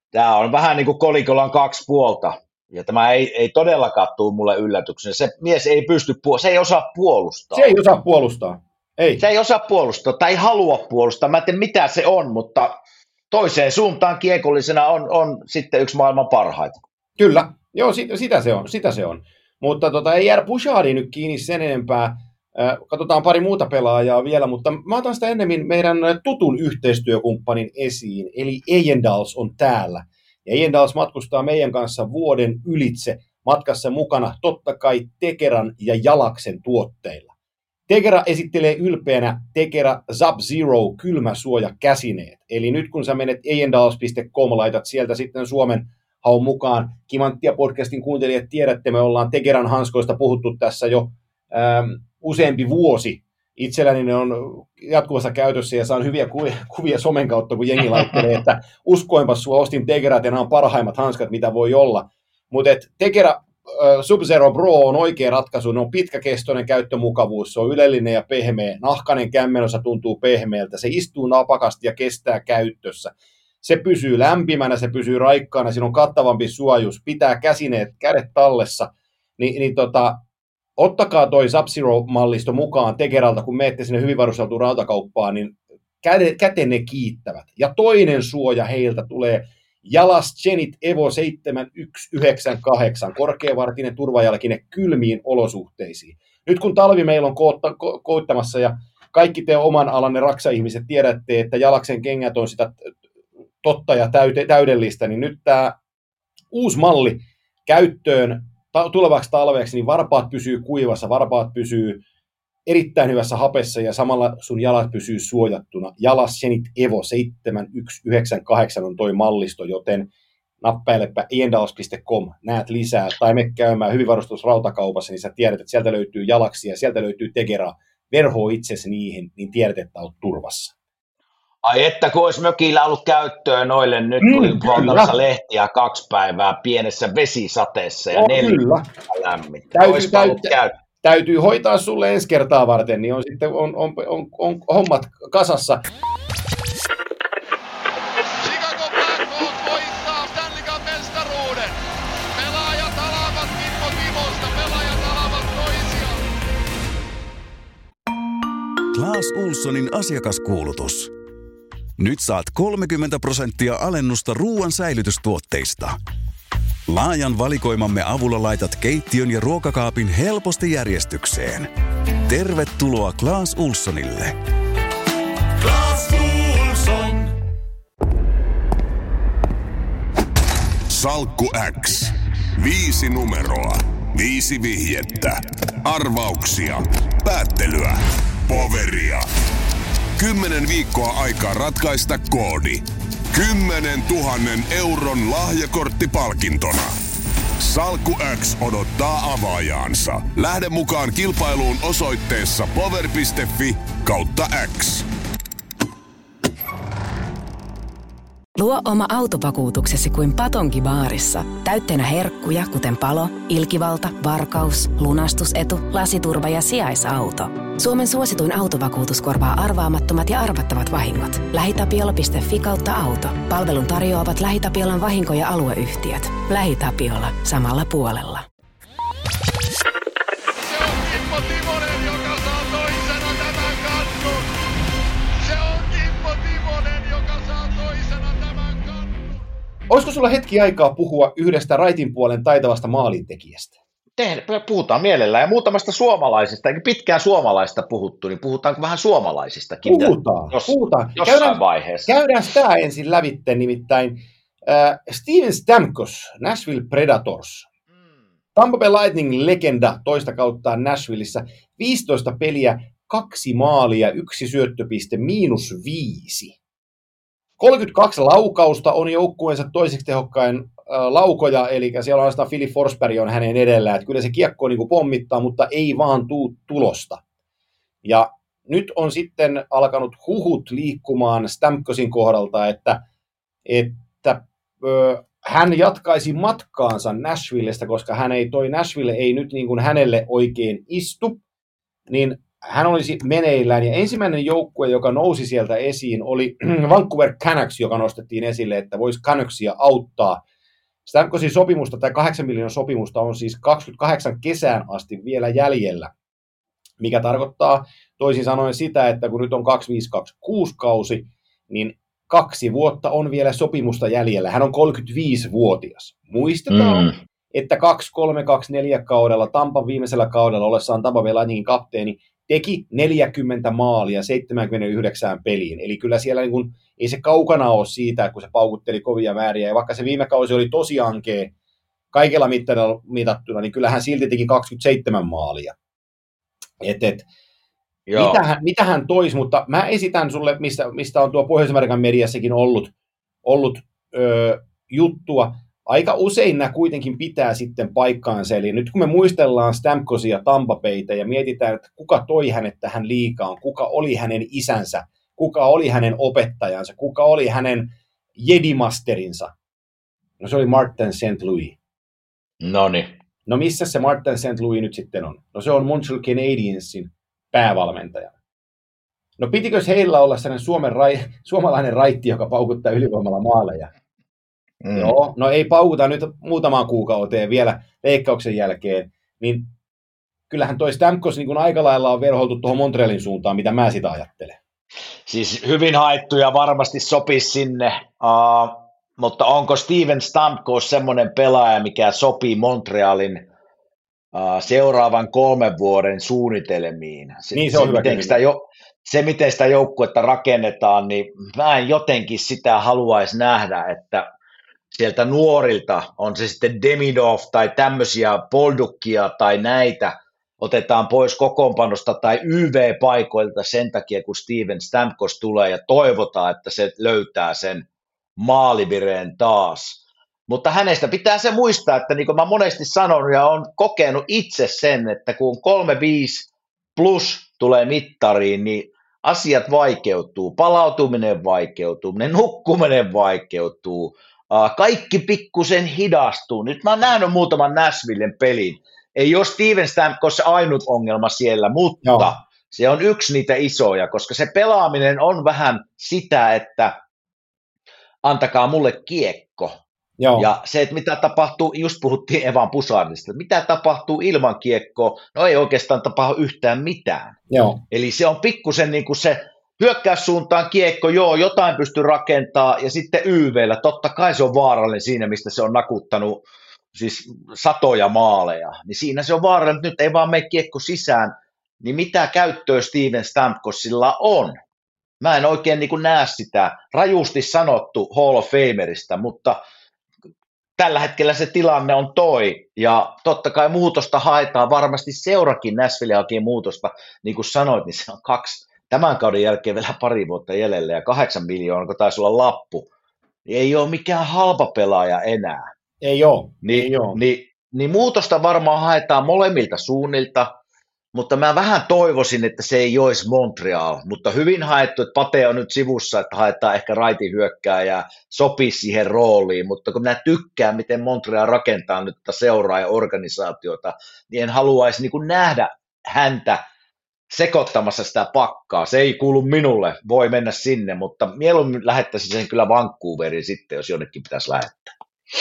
Tämä on vähän niin kuin kolikolla on kaksi puolta. Ja tämä ei, ei todellakaan tule mulle yllätyksenä. Se mies ei pysty, puol- se ei osaa puolustaa. Se ei osaa puolustaa. Ei. Se ei osaa puolustaa tai ei halua puolustaa. Mä en tiedä mitä se on, mutta toiseen suuntaan kiekollisena on, on sitten yksi maailman parhaita. Kyllä, joo, sitä, sitä se on, sitä se on. Mutta tota, ei jäädä Bouchardiin nyt kiinni sen enempää. Katsotaan pari muuta pelaajaa vielä, mutta mä otan sitä ennemmin meidän tutun yhteistyökumppanin esiin, eli Ejendals on täällä. Ja Ejendals matkustaa meidän kanssa vuoden ylitse matkassa mukana totta kai Tekeran ja Jalaksen tuotteilla. Tekera esittelee ylpeänä Tekera Sub-Zero kylmäsuoja käsineet. Eli nyt kun sä menet ejendals piste com, laitat sieltä sitten Suomen haun mukaan. Kimanttia podcastin kuuntelijat tiedätte, me ollaan Tekeran hanskoista puhuttu tässä jo ähm, useampi vuosi. Itselläni ne on jatkuvassa käytössä ja saan hyviä kuvia, kuvia somen kautta, kun jengi laittelee, että uskoinpas sua, ostin Tekerat ja nämä on parhaimmat hanskat, mitä voi olla. Mutta Tekera uh, Sub-Zero Pro on oikea ratkaisu, ne on pitkäkestoinen käyttömukavuus, se on ylellinen ja pehmeä, nahkainen kämmenössä tuntuu pehmeältä, se istuu napakasti ja kestää käyttössä. Se pysyy lämpimänä, se pysyy raikkaana, siinä on kattavampi suojus, pitää käsineet, kädet tallessa, Ni, niin tota, ottakaa toi Sub-Zero-mallisto mukaan Tekeralta, kun menette sinne hyvin varusteltuun rautakauppaan, niin kätenne kiittävät. Ja toinen suoja heiltä tulee Jalas Zenit Evo seitsemän yksi yhdeksän kahdeksan, korkeavartinen turvajalkine kylmiin olosuhteisiin. Nyt kun talvi meillä on kootta, ko- koittamassa ja kaikki te oman alanne raksa-ihmiset tiedätte, että Jalaksen kengät on sitä totta ja täyte, täydellistä, niin nyt tämä uusi malli käyttöön tulevaksi talveksi, niin varpaat pysyy kuivassa, varpaat pysyy erittäin hyvässä hapessa ja samalla sun jalat pysyy suojattuna. Jalas Zenit Evo seitsemän yksi yhdeksän kahdeksan on toi mallisto, joten nappailepä ejendals piste com, näet lisää, tai me käymään hyvin varustetussa rautakaupassa, niin sä tiedät, että sieltä löytyy Jalaksia, sieltä löytyy Tekeraa, verhoo itsesi niihin, niin tiedät, että olet turvassa. Ai että kun olisi mökillä ollut käyttöön noille nyt, Mm, kun poltamassa lehtiä kaksi päivää pienessä vesisateessa ja No, neljä kyllä. lämmin. Täytyy, Olisipa ollut täytyy, käyttöön. täytyy hoitaa sulle ensi kertaa varten, niin on sitten on, on, on, on hommat kasassa. Chicago Blackhawks voittaa Stanley Cup -mestaruuden. Pelaajat alavat Kimmo Timosta, pelaajat alavat toisiaan. Klaas Ulssonin asiakaskuulutus. Nyt saat kolmekymmentä prosenttia alennusta ruoan säilytystuotteista. Laajan valikoimamme avulla laitat keittiön ja ruokakaapin helposti järjestykseen. Tervetuloa Klaas Ulssonille. Klaas Ulsson. Salkku X. Viisi numeroa. Viisi vihjettä. Arvauksia. Päättelyä. Poveria. Kymmenen viikkoa aikaa ratkaista koodi. Kymmenen tuhannen euron lahjakorttipalkintona. Salkku X odottaa avaajaansa. Lähde mukaan kilpailuun osoitteessa power piste fi kautta X. Luo oma autovakuutuksesi kuin Patonki baarissa. Täytteenä herkkuja, kuten palo, ilkivalta, varkaus, lunastusetu, lasiturva ja sijaisauto. Suomen suosituin autovakuutus korvaa arvaamattomat ja arvattavat vahingot. LähiTapiola piste fi kautta auto. Palvelun tarjoavat LähiTapiolan vahinko- ja alueyhtiöt. LähiTapiola. Samalla puolella. Se on Kimmo Timonen, joka saa toisena tämän kannun. Se on Kimmo Timonen, joka saa toisena tämän kannun. Olisiko sulla hetki aikaa puhua yhdestä raitin puolen taitavasta maalintekijästä? Tehdään, puhutaan mielellään ja muutamasta suomalaisesta, eikä pitkään suomalaista puhuttu, niin puhutaanko vähän suomalaisistakin? Puhutaan, jos, puhutaan. Jossain Käydään, vaiheessa. Käydään tämä ensin lävitte, nimittäin äh, Steven Stamkos, Nashville Predators. Tampa Bay Lightning-legenda toista kauttaan Nashvilleissa. viisitoista peliä, kaksi maalia, yksi syöttöpiste, miinus viisi. kolmekymmentäkaksi laukausta on joukkueensa toiseksi tehokkain äh, laukoja, eli siellä on sitä Philip Forsberg on hänen edellään. Että kyllä se kiekko niin kuin pommittaa, mutta ei vaan tuu tulosta. Ja nyt on sitten alkanut huhut liikkumaan Stamkosin kohdalta, että, että ö, hän jatkaisi matkaansa Nashvillestä, koska hän ei, toi Nashville ei nyt niin kuin hänelle oikein istu, niin hän olisi meneillään, ja ensimmäinen joukkue, joka nousi sieltä esiin, oli Vancouver Canucks, joka nostettiin esille, että voisi Canucksia auttaa. Stamkosin sopimusta, tai kahdeksan miljoonan sopimusta, on siis kaksikymmentäkahdeksan kesään asti vielä jäljellä, mikä tarkoittaa toisin sanoen sitä, että kun nyt on kaksikymmentäviisi kaksikymmentäkuusi kausi, niin kaksi vuotta on vielä sopimusta jäljellä. Hän on kolmekymmentäviisivuotias. Muistetaan, mm. että kaksikymmentäkolme kaksikymmentäneljä kaudella, Tampan viimeisellä kaudella, ollessaan Tampa Bay Lightningin kapteeni, teki neljäkymmentä maalia seitsemänkymmentäyhdeksän peliin. Eli kyllä siellä niin kun, ei se kaukana ole siitä, kun se paukutteli kovia määriä. Ja vaikka se viime kausi oli tosi ankea kaikella mittarilla mitattuna, niin kyllähän silti teki kaksikymmentäseitsemän maalia. Et, et, mitä, hän, mitä hän toisi, mutta mä esitän sulle, mistä, mistä on tuo Pohjois-Amerikan mediassakin ollut, ollut öö, juttua. Aika usein nämä kuitenkin pitää sitten paikkaansa, eli nyt kun me muistellaan Stamkosia, Tampa Baytä ja mietitään, että kuka toi hänet tähän liigaan, kuka oli hänen isänsä, kuka oli hänen opettajansa, kuka oli hänen jedimasterinsa. No se oli Martin Saint Louis. Noniin. No missä se Martin Saint Louis nyt sitten on? No se on Montreal Canadiensin päävalmentaja. No pitikö heillä olla sellainen Suomen rai, suomalainen raitti, joka paukuttaa ylivoimalla maaleja? Mm. Joo, no ei paukuta nyt muutamaan kuukauteen vielä leikkauksen jälkeen, niin kyllähän toi Stamkos niin kuin aika lailla on verhoiltu tuohon Montrealin suuntaan, mitä mä sitä ajattelen. Siis hyvin haettu ja varmasti sopisi sinne, uh, mutta onko Steven Stamkos semmoinen pelaaja, mikä sopii Montrealin uh, seuraavan kolmen vuoden suunnitelmiin? Se, niin se on se, hyvä miten sitä, jo, se, miten sitä joukkuetta rakennetaan, niin mä en jotenkin sitä haluaisi nähdä, että sieltä nuorilta, on se sitten Demidov tai tämmöisiä Poldukkia tai näitä, otetaan pois kokoonpanosta tai Y V-paikoilta sen takia, kun Steven Stamkos tulee ja toivotaan, että se löytää sen maalivireen taas. Mutta hänestä pitää se muistaa, että niin kuin mä monesti sanon ja olen kokenut itse sen, että kun kolme viisi plus tulee mittariin, niin asiat vaikeutuu, palautuminen vaikeutuu, nukkuminen vaikeutuu, kaikki pikkusen hidastuu. Nyt mä oon nähnyt muutaman Nashvillen pelin. Ei ole Steven Stamkos se ainut ongelma siellä, mutta Joo. se on yksi niitä isoja, koska se pelaaminen on vähän sitä, että antakaa mulle kiekko. Joo. Ja se, että mitä tapahtuu, just puhuttiin Evan Pusardista, että mitä tapahtuu ilman kiekkoa, no ei oikeastaan tapahdu yhtään mitään. Joo. Eli se on pikkusen niin kuin se hyökkäyssuuntaan kiekko, joo, jotain pystyy rakentamaan, ja sitten Y V:llä, totta kai se on vaarallinen siinä, mistä se on nakuttanut siis satoja maaleja, niin siinä se on vaarallinen, että nyt ei vaan mene kiekko sisään, niin mitä käyttöä Steven Stamkosilla on? Mä en oikein niin kuin näe sitä, rajusti sanottu Hall of Famerista, mutta tällä hetkellä se tilanne on toi, ja totta kai muutosta haetaan, varmasti seurakin Nashville hakee muutosta, niin kuin sanoit, niin se on kaksi, tämän kauden jälkeen vielä pari vuotta jäljellä, ja kahdeksan miljoonaa, kun taisi olla lappu, niin ei ole mikään halpa pelaaja enää. Ei ole. Niin, ei ole. Niin, niin muutosta varmaan haetaan molemmilta suunnilta, mutta mä vähän toivoisin, että se ei olisi Montreal, mutta hyvin haettu, että Pate on nyt sivussa, että haetaan ehkä raitin hyökkääjää, sopii siihen rooliin, mutta kun minä tykkään, miten Montreal rakentaa nyt seuraa ja organisaatiota, niin en haluaisi niin kuin nähdä häntä sekoittamassa sitä pakkaa. Se ei kuulu minulle, voi mennä sinne, mutta mieluummin lähettäisin sen kyllä Vancouveriin sitten, jos jonnekin pitäisi lähettää.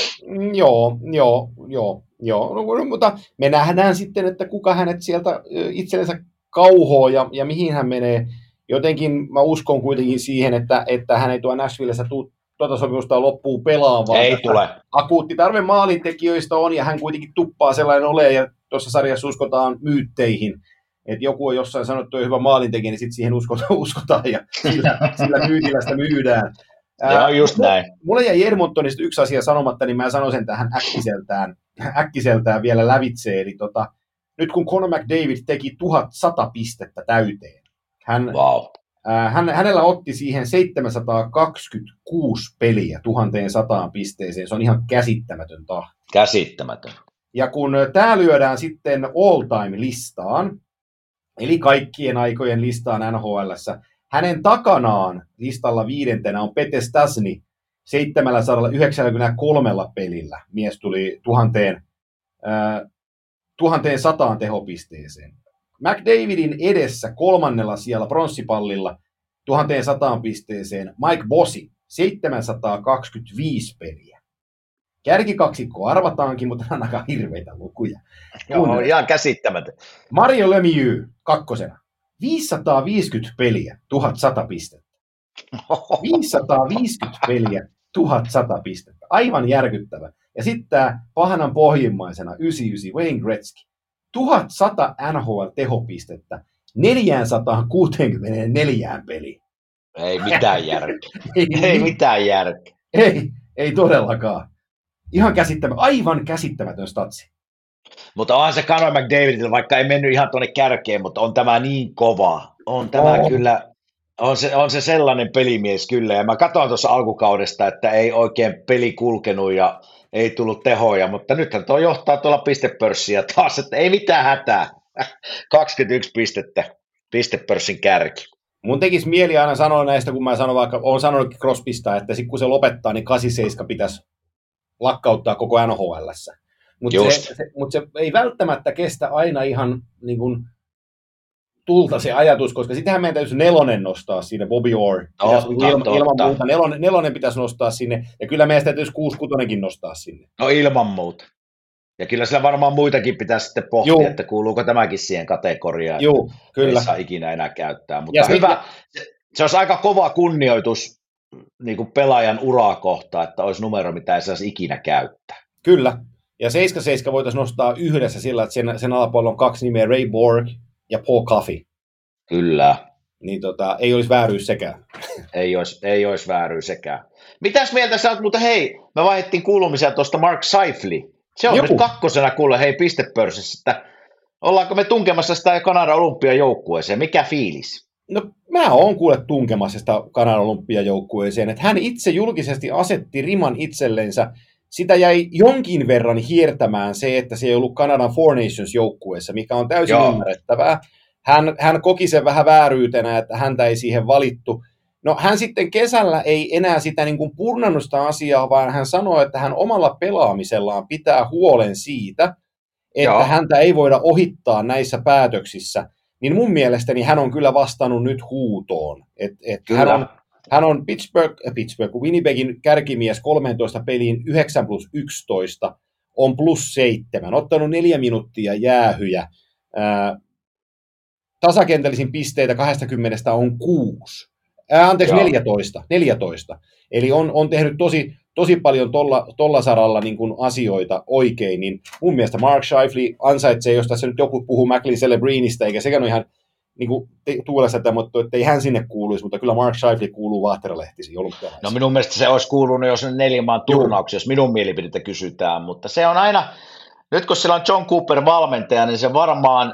Joo, joo, joo, joo. No, mutta me nähdään sitten, että kuka hänet sieltä itsellensä kauhoo ja, ja mihin hän menee. Jotenkin mä uskon kuitenkin siihen, että, että hän ei tuo Nashvillessä tuu tuota sopimusta loppuun pelaamaan. Ei tule. Akuutti tarve maalintekijöistä on ja hän kuitenkin tuppaa sellainen ole ja tuossa sarjassa uskotaan myytteihin. Että joku on jossain sanottu, että hyvä maalintekijä, niin sitten siihen uskotaan, uskotaan ja sillä, sillä myytillä sitä myydään. Joo, just näin. Mulla jäi Edmontonista yksi asia sanomatta, niin mä sanon sen tähän äkkiseltään, äkkiseltään vielä lävitse. Eli tota, nyt kun Connor McDavid teki tuhatsata pistettä täyteen, hän, wow. ää, hän, hänellä otti siihen seitsemänsataakaksikymmentäkuusi peliä tuhatsata pisteeseen. Se on ihan käsittämätön tahti. Käsittämätön. Ja kun tämä lyödään sitten all-time-listaan, eli kaikkien aikojen listaan N H L:ssä, hänen takanaan listalla viidentenä on Pete Stastny seitsemänsataayhdeksänkymmentäkolme pelillä. Mies tuli tuhanteen, äh, tuhanteen sataan tehopisteeseen. McDavidin edessä kolmannella siellä pronssipallilla tuhatsata pisteeseen Mike Bossy, seitsemänsataakaksikymmentäviisi peliä. Kärkikaksikko arvataankin, mutta on aika hirveitä lukuja. Joo, ihan käsittämätön. Mario Lemieux kakkosena. viisisataaviisikymmentä peliä, tuhatsata pistettä. viisisataaviisikymmentä peliä, tuhatsata pistettä. Aivan järkyttävä. Ja sitten tämä pahanan pohjimmaisena yhdeksänkymmentäyhdeksän Wayne Gretzky. tuhatsata N H L-tehopistettä neljäsataakuusikymmentäneljä peliä. Ei mitään järkeä. ei, ei mitään järkeä. Ei, ei todellakaan. Ihan käsittämätön, aivan käsittämätön statsi. Mutta onhan se Connor McDavidilla, vaikka ei mennyt ihan tuonne kärkeen, mutta on tämä niin kova. On tämä oh. kyllä, on se, on se sellainen pelimies kyllä. Ja mä katsoin tuossa alkukaudesta, että ei oikein peli kulkenut ja ei tullut tehoja, mutta nythän tuo johtaa tuolla pistepörssiä taas, että ei mitään hätää. kaksikymmentäyksi pistettä, pistepörssin kärki. Mun tekisi mieli aina sanoa näistä, kun mä sanon vaikka, olen sanonutkin Crosbysta, että sit kun se lopettaa, niin kahdeksankymmentäseitsemän pitäisi lakkauttaa koko N H L:ssä. Mutta se, se, mut se ei välttämättä kestä aina ihan niin kun, tulta se ajatus, koska sittenhän meidän täytyisi nelonen nostaa sinne, Bobby Orr. Totta, ilma, totta. Ilman muuta nelonen, nelonen pitäisi nostaa sinne, ja kyllä meidän täytyisi kuusi kutonenkin nostaa sinne. No ilman muuta. Ja kyllä siellä varmaan muitakin pitää sitten pohtia, Juu. että kuuluuko tämäkin siihen kategoriaan. Joo, kyllä. Ei saa ikinä enää käyttää. Mutta se, hyvä, se, se olisi aika kova kunnioitus niin kuin pelaajan uraa kohtaan, että olisi numero, mitä ei saisi ikinä käyttää. Kyllä. Ja seitsemän seitsemän voitaisiin nostaa yhdessä sillä, että sen, sen alapuolella on kaksi nimeä, Ray Borg ja Paul Coffey. Kyllä. Niin tota, ei olisi vääryys sekään. Ei olisi, ei olisi vääryys sekään. Mitäs mieltä sä oot, mutta hei, me vaihdettiin kuulumisia tuosta Mark Scheifele. Se on Joku. nyt kakkosena kuule, hei, pistepörssissä, että ollaanko me tunkemassa sitä Kanadan olympiajoukkueeseen? Mikä fiilis? No mä oon kuule tunkemassa sitä Kanadan olympiajoukkueeseen, että hän itse julkisesti asetti riman itsellensä. Sitä jäi jonkin verran hiertämään se, että se ei ollut Kanadan Four Nations-joukkueessa, mikä on täysin Joo. ymmärrettävää. Hän, hän koki sen vähän vääryytenä, että häntä ei siihen valittu. No hän sitten kesällä ei enää sitä niin kuin purnannut sitä asiaa, vaan hän sanoi, että hän omalla pelaamisellaan pitää huolen siitä, että Joo. häntä ei voida ohittaa näissä päätöksissä. Niin mun mielestäni hän on kyllä vastannut nyt huutoon. Et, et hän on, hän on Pittsburgh, äh, Pittsburgh, Winnipegin kärkimies kolmetoista peliin yhdeksän plus yksitoista, on plus seitsemän, ottanut neljä minuuttia jäähyjä. Ää, tasakentällisin pisteitä kaksikymmentä on kuusi. Ää, anteeksi, neljätoista, neljätoista. Eli on, on tehnyt tosi, tosi paljon tolla, tolla saralla niin kuin asioita oikein, niin mun mielestä Mark Scheifele ansaitsee, jos tässä nyt joku puhuu Macklin Celebrinistä, eikä sekään ole ihan niin kuin tuulessa, että, että ei hän sinne kuuluisi, mutta kyllä Mark Scheifele kuuluu Vaahteralehtisiin olympialaisiin. No minun mielestä se olisi kuulunut, jos neljän maan turnauksia, jos minun mielipidettä kysytään, mutta se on aina, nyt kun siellä on John Cooper valmentaja, niin se varmaan,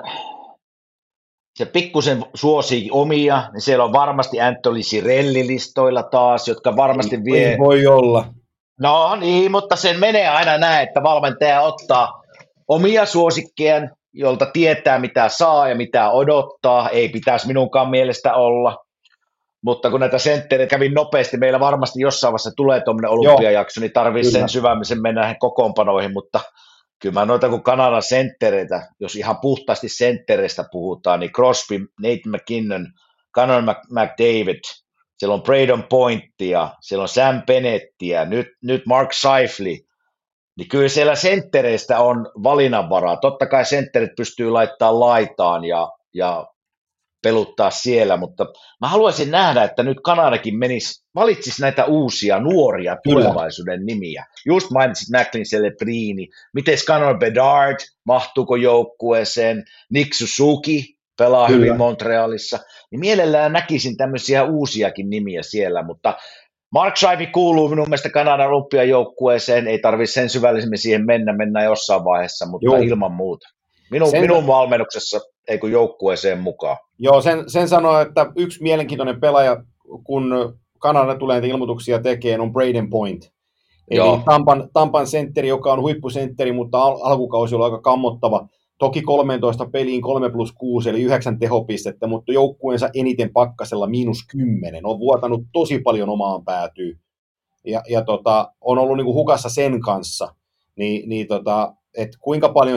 se pikkusen suosii omia, niin siellä on varmasti Anthony Cirelli-listoilla taas, jotka varmasti ei, vie. Ei voi olla. No niin, mutta sen menee aina näin, että valmentaja ottaa omia suosikkeen, jolta tietää mitä saa ja mitä odottaa, ei pitäisi minunkaan mielestä olla. Mutta kun näitä senttereitä kävi nopeasti, meillä varmasti jossain vaiheessa tulee tuommoinen olympiajakso, niin tarvitsisi sen syvämisen mennä näihin kokoonpanoihin, mutta kyllä mä noita kuin Kanadan senttereitä, jos ihan puhtaasti senttereistä puhutaan, niin Crosby, Nate McKinnon, Connor McDavid, siellä on Braden Pointia, siellä on Sam Bennettiä, nyt, nyt Mark Scheifele, niin kyllä siellä senttereistä on valinnanvaraa. Totta kai sentterit pystyy laittamaan laitaan ja, ja peluttaa siellä, mutta mä haluaisin nähdä, että nyt Kanadakin menisi, valitsisi näitä uusia, nuoria tulevaisuuden Kyllä. nimiä. Just mainitsit Macklin Celebrini, miten Connor Bedard, mahtuuko joukkueeseen, Nick Suzuki pelaa Kyllä. hyvin Montrealissa, niin mielellään näkisin tämmöisiä uusiakin nimiä siellä, mutta Mark Scheifele kuuluu minun mielestä Kanadan olympiajoukkueeseen, ei tarvitse sen syvällisemmin siihen mennä, mennään jossain vaiheessa, mutta Joo. ilman muuta. Minun, sen, minun valmennuksessa ei kun joukkueeseen mukaan. Joo, sen, sen sanoo, että yksi mielenkiintoinen pelaaja, kun Kanada tulee näitä ilmoituksia tekemään, on Braden Point. Eli Joo. Tampan, Tampan sentteri, joka on huippusentteri, mutta al- alkukausi on aika kammottava. Toki kolmetoista peliin kolme plus kuusi, eli yhdeksän tehopistettä, mutta joukkueensa eniten pakkasella miinus kymmenen. On vuotanut tosi paljon omaan päätyyn. Ja, ja tota, on ollut niinku hukassa sen kanssa. Ni, niin tota, että kuinka paljon se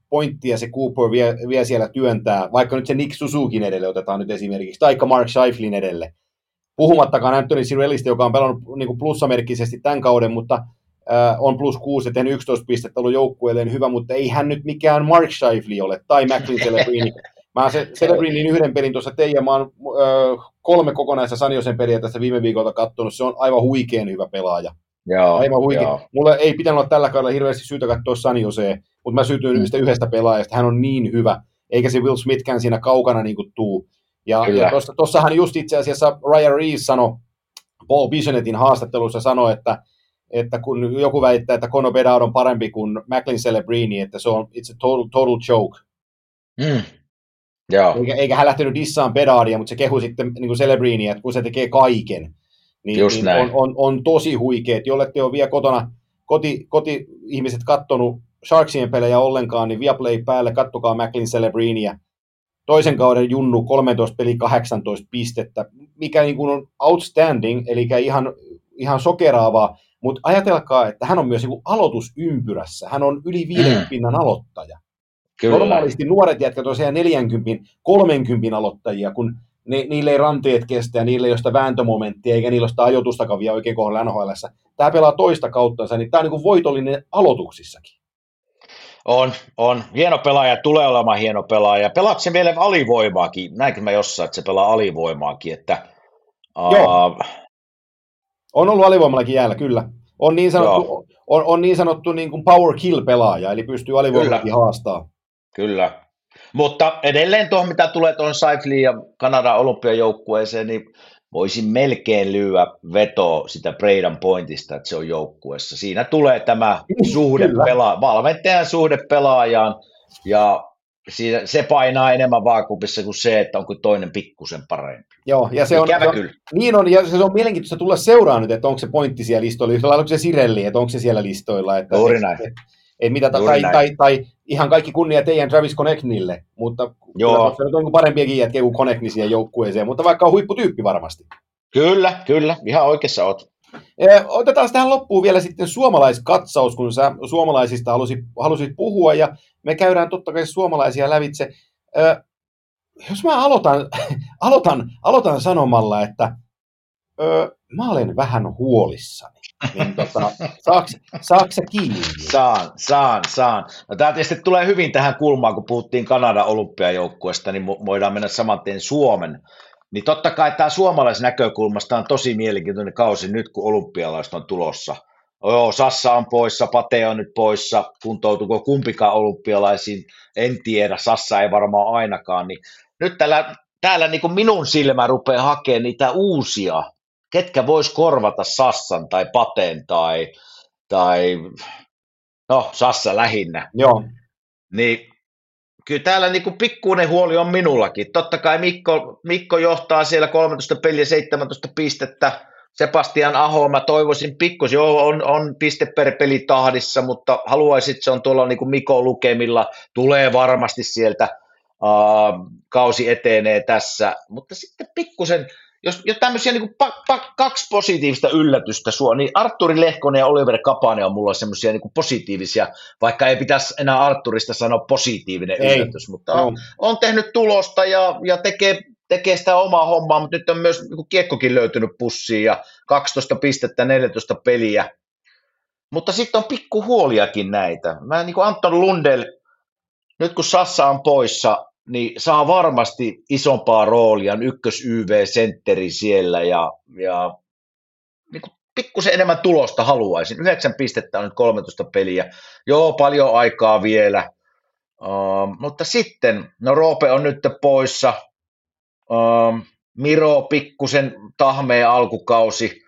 pointtia se Cooper vie, vie siellä työntää, vaikka nyt se Nick Suzukin edelle otetaan nyt esimerkiksi, taikka Mark Scheiflin edelle. Puhumattakaan Anthony Cirellistä, joka on pelannut niin kuin plussamerkkisesti tämän kauden, mutta äh, on plus kuusi ja tehnyt yksitoista pistettä, ollut joukkueelleen hyvä, mutta ei hän nyt mikään Mark Scheifele ole, tai Macklin Celebrini. Mä oon se Celebrinin yhden pelin tuossa tein, ja mä oon äh, kolme kokonaista Sanjosen peliä tästä viime viikolta katsonut, se on aivan huikean hyvä pelaaja. Joo, aivan huikea. joo. Mulla ei pitänyt olla tällä kaudella hirveästi syytä katsoa Sanjoseen, mutta mä sytyin mm. yhdestä pelaajasta, hän on niin hyvä, eikä se Will Smithkään siinä kaukana niin kuin tuu. Ja, ja tuossahan just itse asiassa Ryan Reeves sanoi, Paul Bishonetin haastattelussa sanoi, että, että kun joku väittää, että Conor Bedard on parempi kuin Macklin Celebrini, että se on it's a total, total joke. Mm. Joo. Eikä, eikä hän lähtenyt dissaan Bedardia, mutta se kehui sitten niin kuin Celebrinia, että kun se tekee kaiken, niin, niin on, on, on tosi huikeet. Jollette ole vielä kotona, koti, koti-ihmiset kattonut Sharksien pelejä ollenkaan, niin Viaplay päälle, kattokaa Macklin Celebrinia. Toisen kauden junnu, kolmetoista peli, kahdeksantoista pistettä, mikä niin kuin on outstanding, eli ihan, ihan sokeraavaa, mutta ajatelkaa, että hän on myös niin kuin aloitusympyrässä, hän on yli viiden pinnan aloittaja. Kyllä. Normaalisti nuoret jätkät on siellä neljäkymmentä, kolmekymmentä aloittajia, kun ne, niille ei ranteet kestä ja niille ei ole sitä vääntömomenttia, eikä niillä ole sitä ajoitustakaan vielä oikein kohdalla N H L:ssä. Tämä pelaa toista kauttansa, niin tämä on niin kuin voitollinen aloituksissakin. On, on. Hieno pelaaja, tulee olemaan hieno pelaaja. Pelaatko se vielä alivoimaakin? Näinkö mä jossain, että se pelaa alivoimaakin? Että, Joo. Uh... On ollut alivoimallakin jäällä, kyllä. On niin sanottu, on, on niin, sanottu niin kuin power kill-pelaaja, eli pystyy alivoimallakin haastaa. Kyllä. Mutta edelleen tuohon, mitä tulee tuohon Scheifeliin ja Kanadan olympiajoukkueeseen, niin voisin melkein lyödä vetoa sitä Braden Pointista, että se on joukkueessa. Siinä tulee tämä suhde pelaa, valmentajan suhde pelaajaan, ja siinä, se painaa enemmän vaakupissa kuin se, että onko toinen pikkusen parempi. Joo, ja se on, Ikävä se on, kyllä. Niin on, ja se on mielenkiintoista tulla seuraan nyt, että onko se Pointti siellä listoilla, yhtä lailla kuin se Cirelli, että onko se siellä listoilla. Että Juuri näin. Et, et mitä, Juuri tai, näin. tai, tai ihan kaikki kunnia teidän Travis Konecnille, mutta Joo. se on parempiakin jätkiä kuin Konecni siihen joukkueeseen, mutta vaikka on huipputyyppi varmasti. Kyllä, kyllä, ihan oikeassa oot. Otetaan tähän loppuun vielä sitten suomalaiskatsaus, kun sä suomalaisista halusit, halusit puhua, ja me käydään totta kai suomalaisia lävitse. Ö, jos mä aloitan, aloitan, aloitan sanomalla, että ö, mä olen vähän huolissani, niin tota, saaks, saaks sä kiinni? Saan, saan, saan. No tämä tietysti tulee hyvin tähän kulmaan, kun puhuttiin Kanadan olympiajoukkueesta, niin voidaan mennä saman tien Suomen. Niin totta kai tämä suomalaisen näkökulmasta on tosi mielenkiintoinen kausi nyt, kun olympialaiset on tulossa. Joo, Sassa on poissa, Pate on nyt poissa, kuntoutuuko kumpikaan olympialaisiin, en tiedä, Sassa ei varmaan ainakaan. Niin nyt täällä, täällä niin kuin minun silmä rupeaa hakemaan niitä uusia, ketkä vois korvata Sassan tai Pateen tai, tai no Sassa lähinnä. Joo. Niin kyllä täällä niin kuin pikkuinen huoli on minullakin. Totta kai Mikko, Mikko johtaa siellä kolmetoista peliä, seitsemäntoista pistettä. Sebastian Aho, mä toivoisin pikkuisen, joo, on, on piste per peli tahdissa, mutta haluaisin, että se on tuolla niin kuin Mikon lukemilla, tulee varmasti sieltä, uh, kausi etenee tässä. Mutta sitten pikkusen, jos, jos tämmöisiä niin kuin pa, pa, kaksi positiivista yllätystä sua, niin Artturi Lehkonen ja Oliver Kapanen on mulla semmoisia niin kuin positiivisia, vaikka ei pitäisi enää Artturista sanoa positiivinen ei. yllätys, mutta on, on tehnyt tulosta ja, ja tekee, tekee sitä omaa hommaa, mutta nyt on myös niin kuin kiekkokin löytynyt pussiin ja kaksitoista pistettä, neljätoista peliä. Mutta sitten on pikku huoliakin näitä. Mä niin kuin Anton Lundell, nyt kun Sassa on poissa, niin saa varmasti isompaa roolia, ykkös Y V-sentteri siellä ja, ja niin kuin pikkusen enemmän tulosta haluaisin. Yhdeksän pistettä on nyt kolmetoista peliä. Joo, paljon aikaa vielä. Uh, mutta sitten, no Roope on nyt poissa. Uh, Miro pikkusen tahmea alkukausi.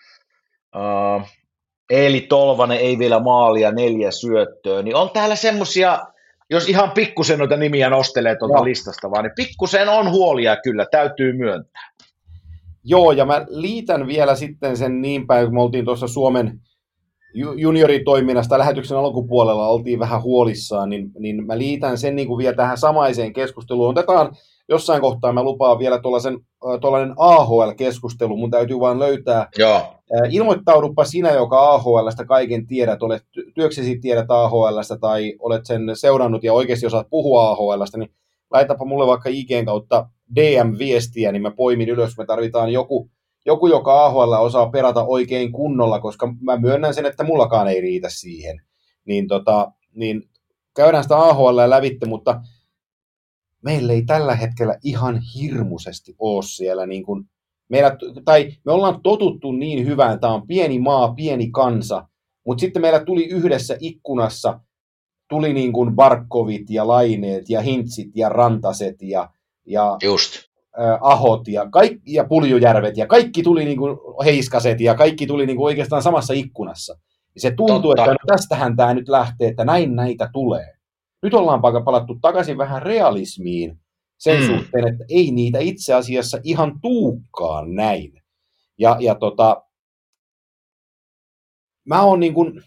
Uh, Eeli Tolvanen ei vielä maalia, neljä syöttöä. Niin on täällä semmoisia, jos ihan pikkusen noita nimiä nostelee tuolta no. listasta vaan, niin pikkusen on huolia kyllä, täytyy myöntää. Joo, ja mä liitän vielä sitten sen niin päin, kun me oltiin tuossa Suomen junioritoiminnasta lähetyksen alkupuolella, oltiin vähän huolissaan, niin, niin mä liitän sen niin kuin vielä tähän samaiseen keskusteluun. Otetaan, jossain kohtaa mä lupaan vielä tuollaisen, tuollainen A H L-keskustelu, mun täytyy vaan löytää. Joo. Ilmoittaudupa sinä, joka A H L:stä kaiken tiedät, olet työksesi tiedät A H L:stä tai olet sen seurannut ja oikeasti osaat puhua A H L:stä, niin laitapa mulle vaikka I G:n kautta D M-viestiä, niin mä poimin ylös, me tarvitaan joku, joku joka A H L osaa perata oikein kunnolla, koska mä myönnän sen, että mullakaan ei riitä siihen. Niin, tota, niin käydään sitä A H L lävitte, mutta meillä ei tällä hetkellä ihan hirmuisesti ole siellä niin kuin meillä, tai me ollaan totuttu niin hyvään, tämä on pieni maa, pieni kansa, mutta sitten meillä tuli yhdessä ikkunassa, tuli niin kuin Barkovit ja Laineet ja Hintsit ja Rantaset ja, ja Just. Ä, Ahot ja, kaik, ja Puljujärvet ja kaikki tuli niin kuin Heiskaset ja kaikki tuli niin kuin oikeastaan samassa ikkunassa. Ja se tuntuu, Totta. että no tästähän tämä nyt lähtee, että näin näitä tulee. Nyt ollaan palattu takaisin vähän realismiin sen mm. suhteen, että ei niitä itse asiassa ihan tuukkaan näin. Ja, ja tota, mä oon niin kuin,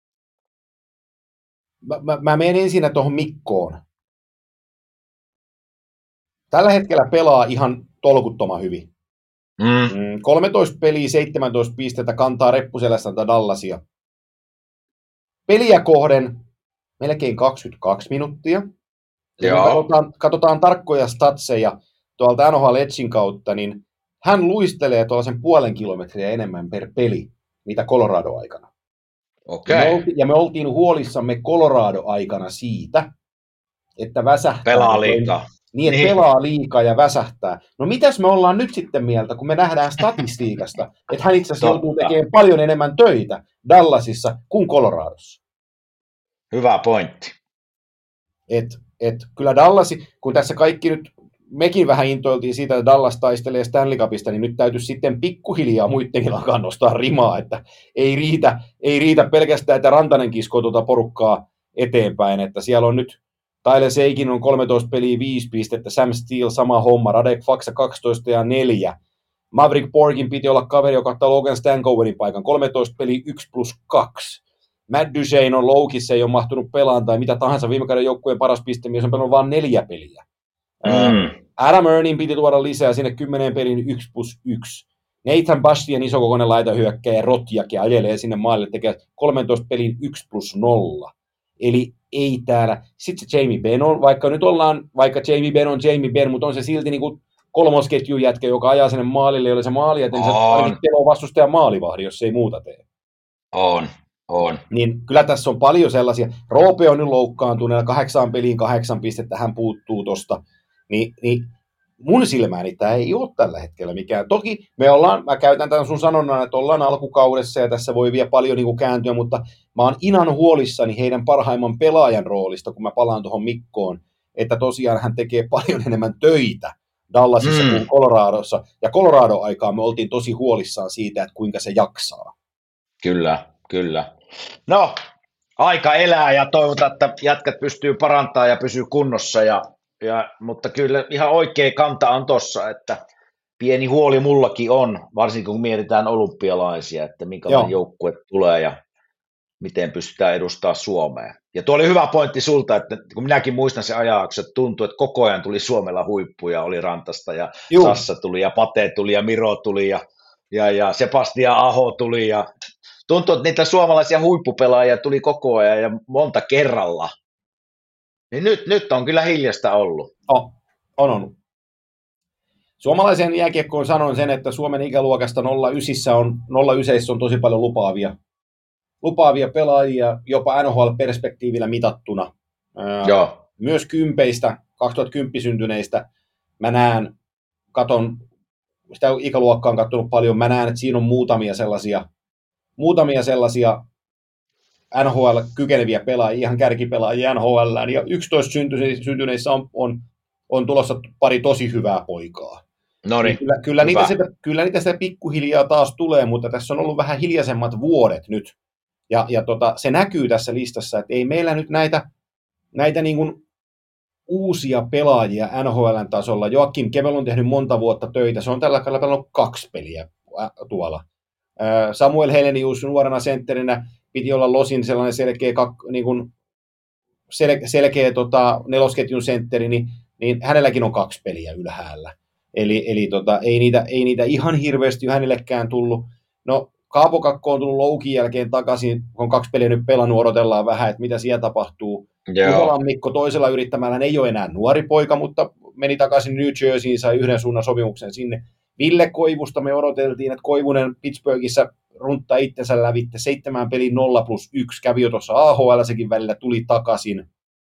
mä, mä, mä menen ensin tuohon Mikkoon. Tällä hetkellä pelaa ihan tolkuttoman hyvin. Mm. kolmetoista peliä, seitsemäntoista pistettä, kantaa reppuselästä tätä Dallasia. Peliä kohden melkein kaksikymmentäkaksi minuuttia. Ja katsotaan, katsotaan tarkkoja statseja tuolta N H L Edgen kautta, niin hän luistelee tuollaisen puolen kilometriä enemmän per peli, mitä Colorado-aikana. Okay. Ja, me oltiin, ja me oltiin huolissamme Colorado-aikana siitä, että väsähtää. Pelaa liikaa. Niin, että niin. pelaa liikaa ja väsähtää. No mitäs me ollaan nyt sitten mieltä, kun me nähdään statistiikasta, että hän itse asiassa joutuu tekemään paljon enemmän töitä Dallasissa kuin Coloradossa. Hyvä pointti. Et, et kyllä Dallasi, kun tässä kaikki nyt, mekin vähän intoiltiin siitä, että Dallas taistelee Stanley Cupista, niin nyt täytyisi sitten pikkuhiljaa muidenkin alkaa nostaa rimaa, että ei riitä, ei riitä pelkästään, että Rantanen kiskoo tuota porukkaa eteenpäin, että siellä on nyt Tyler Seikin on kolmetoista peliä viisi pistettä, Sam Steele sama homma, Radek Faksa kaksitoista ja neljä. Maverick Borgin piti olla kaveri, joka ottaa Logan Stankovenin paikan, kolmetoista peliä yksi plus kaksi. Matt Duchene on loukissa, ei ole mahtunut pelaan tai mitä tahansa, viime kauden joukkueen paras pistemies on pelannut vain neljä peliä. Mm. Adam Ernin piti tuoda lisää sinne kymmenen pelin yksi plus yksi. Nathan Bastien isokokoinen laitahyökkäjä Rotjak ja ajelee sinne maalle, tekee kolmetoista pelin yksi plus nolla. Eli ei täällä. Sitten se Jamie Benn on, vaikka nyt ollaan, vaikka Jamie Benn on Jamie Benn, mutta on se silti niin kuin kolmosketjun jätkä, joka ajaa sinne maalille, jolle se maali, että se ainakin keloo vastustajan maalivahdi, jos se ei muuta tee. On, on. Niin kyllä tässä on paljon sellaisia. Roope on nyt loukkaantuneena, kahdeksaan peliin kahdeksan pistettä, hän puuttuu tosta. Ni, niin mun silmääni tämä ei ole tällä hetkellä mikään. Toki me ollaan, mä käytän tämän sun sanonnan, että ollaan alkukaudessa ja tässä voi vielä paljon niin kuin kääntyä, mutta mä oon ihan huolissani heidän parhaimman pelaajan roolista, kun mä palaan tuohon Mikkoon, että tosiaan hän tekee paljon enemmän töitä Dallasissa mm. kuin Coloradossa. Ja Colorado-aikaa me oltiin tosi huolissaan siitä, että kuinka se jaksaa. Kyllä, kyllä. No, aika elää ja toivotaan, että jätkät pystyy parantamaan ja pysyy kunnossa ja Ja, mutta kyllä ihan oikea kanta on tossa, että pieni huoli mullakin on, varsinkin kun mietitään olympialaisia, että minkälainen joukkue tulee ja miten pystytään edustamaan Suomea. Ja tuo oli hyvä pointti sulta, että kun minäkin muistan sen ajaksi, että tuntui, että koko ajan tuli Suomella huippuja, oli Rantasta ja Juh. Sassa tuli ja Pate tuli ja Miro tuli ja, ja, ja Sebastian Aho tuli ja tuntui, että niitä suomalaisia huippupelaajia tuli koko ajan ja monta kerralla. Niin nyt, nyt on kyllä hiljasta ollut. Oh, on on. Suomalaisen jääkiekkoon sanoin sen, että Suomen ikäluokasta nolla yhdeksän on, nolla yhdeksän on tosi paljon lupaavia, lupaavia pelaajia, jopa N H L-perspektiivillä mitattuna. Joo. Myös kympeistä, kaksituhattakymmenen syntyneistä, mä näen, katon, sitä ikäluokkaa on katsonut paljon, mä näen, että siinä on muutamia sellaisia, muutamia sellaisia N H L kykeneviä pelaajia, ihan kärkipelaajia N H L, ja yksitoista syntyneissä on, on, on tulossa pari tosi hyvää poikaa. Noniin, kyllä, kyllä, niitä sitä, kyllä niitä sitä pikkuhiljaa taas tulee, mutta tässä on ollut vähän hiljaisemmat vuodet nyt. Ja, ja tota, se näkyy tässä listassa, että ei meillä nyt näitä, näitä niin kuin uusia pelaajia N H L:n tasolla. Joakim Kevel on tehnyt monta vuotta töitä, se on tällä kaudella pelannut kaksi peliä tuolla. Samuel Helenius nuorena sentterinä piti olla Losin sellainen selkeä, niin kuin sel, selkeä tota, nelosketjun sentteri, niin niin hänelläkin on kaksi peliä ylhäällä. Eli, eli tota, ei, niitä, ei niitä ihan hirveästi hänellekään tullut. No, Kaapokakko on tullut loukin jälkeen takaisin, kun on kaksi peliä nyt pelannut, odotellaan vähän, että mitä siellä tapahtuu. Juholan Mikko toisella yrittämällä ei ole enää nuori poika, mutta meni takaisin New Jerseyin, sai yhden suunnan sopimuksen sinne. Ville Koivusta me odoteltiin, että Koivunen Pittsburghissa runttaa itsensä lävitte seitsemän pelin nolla plus yksi, kävi jo tuossa A H L sekin välillä, tuli takaisin.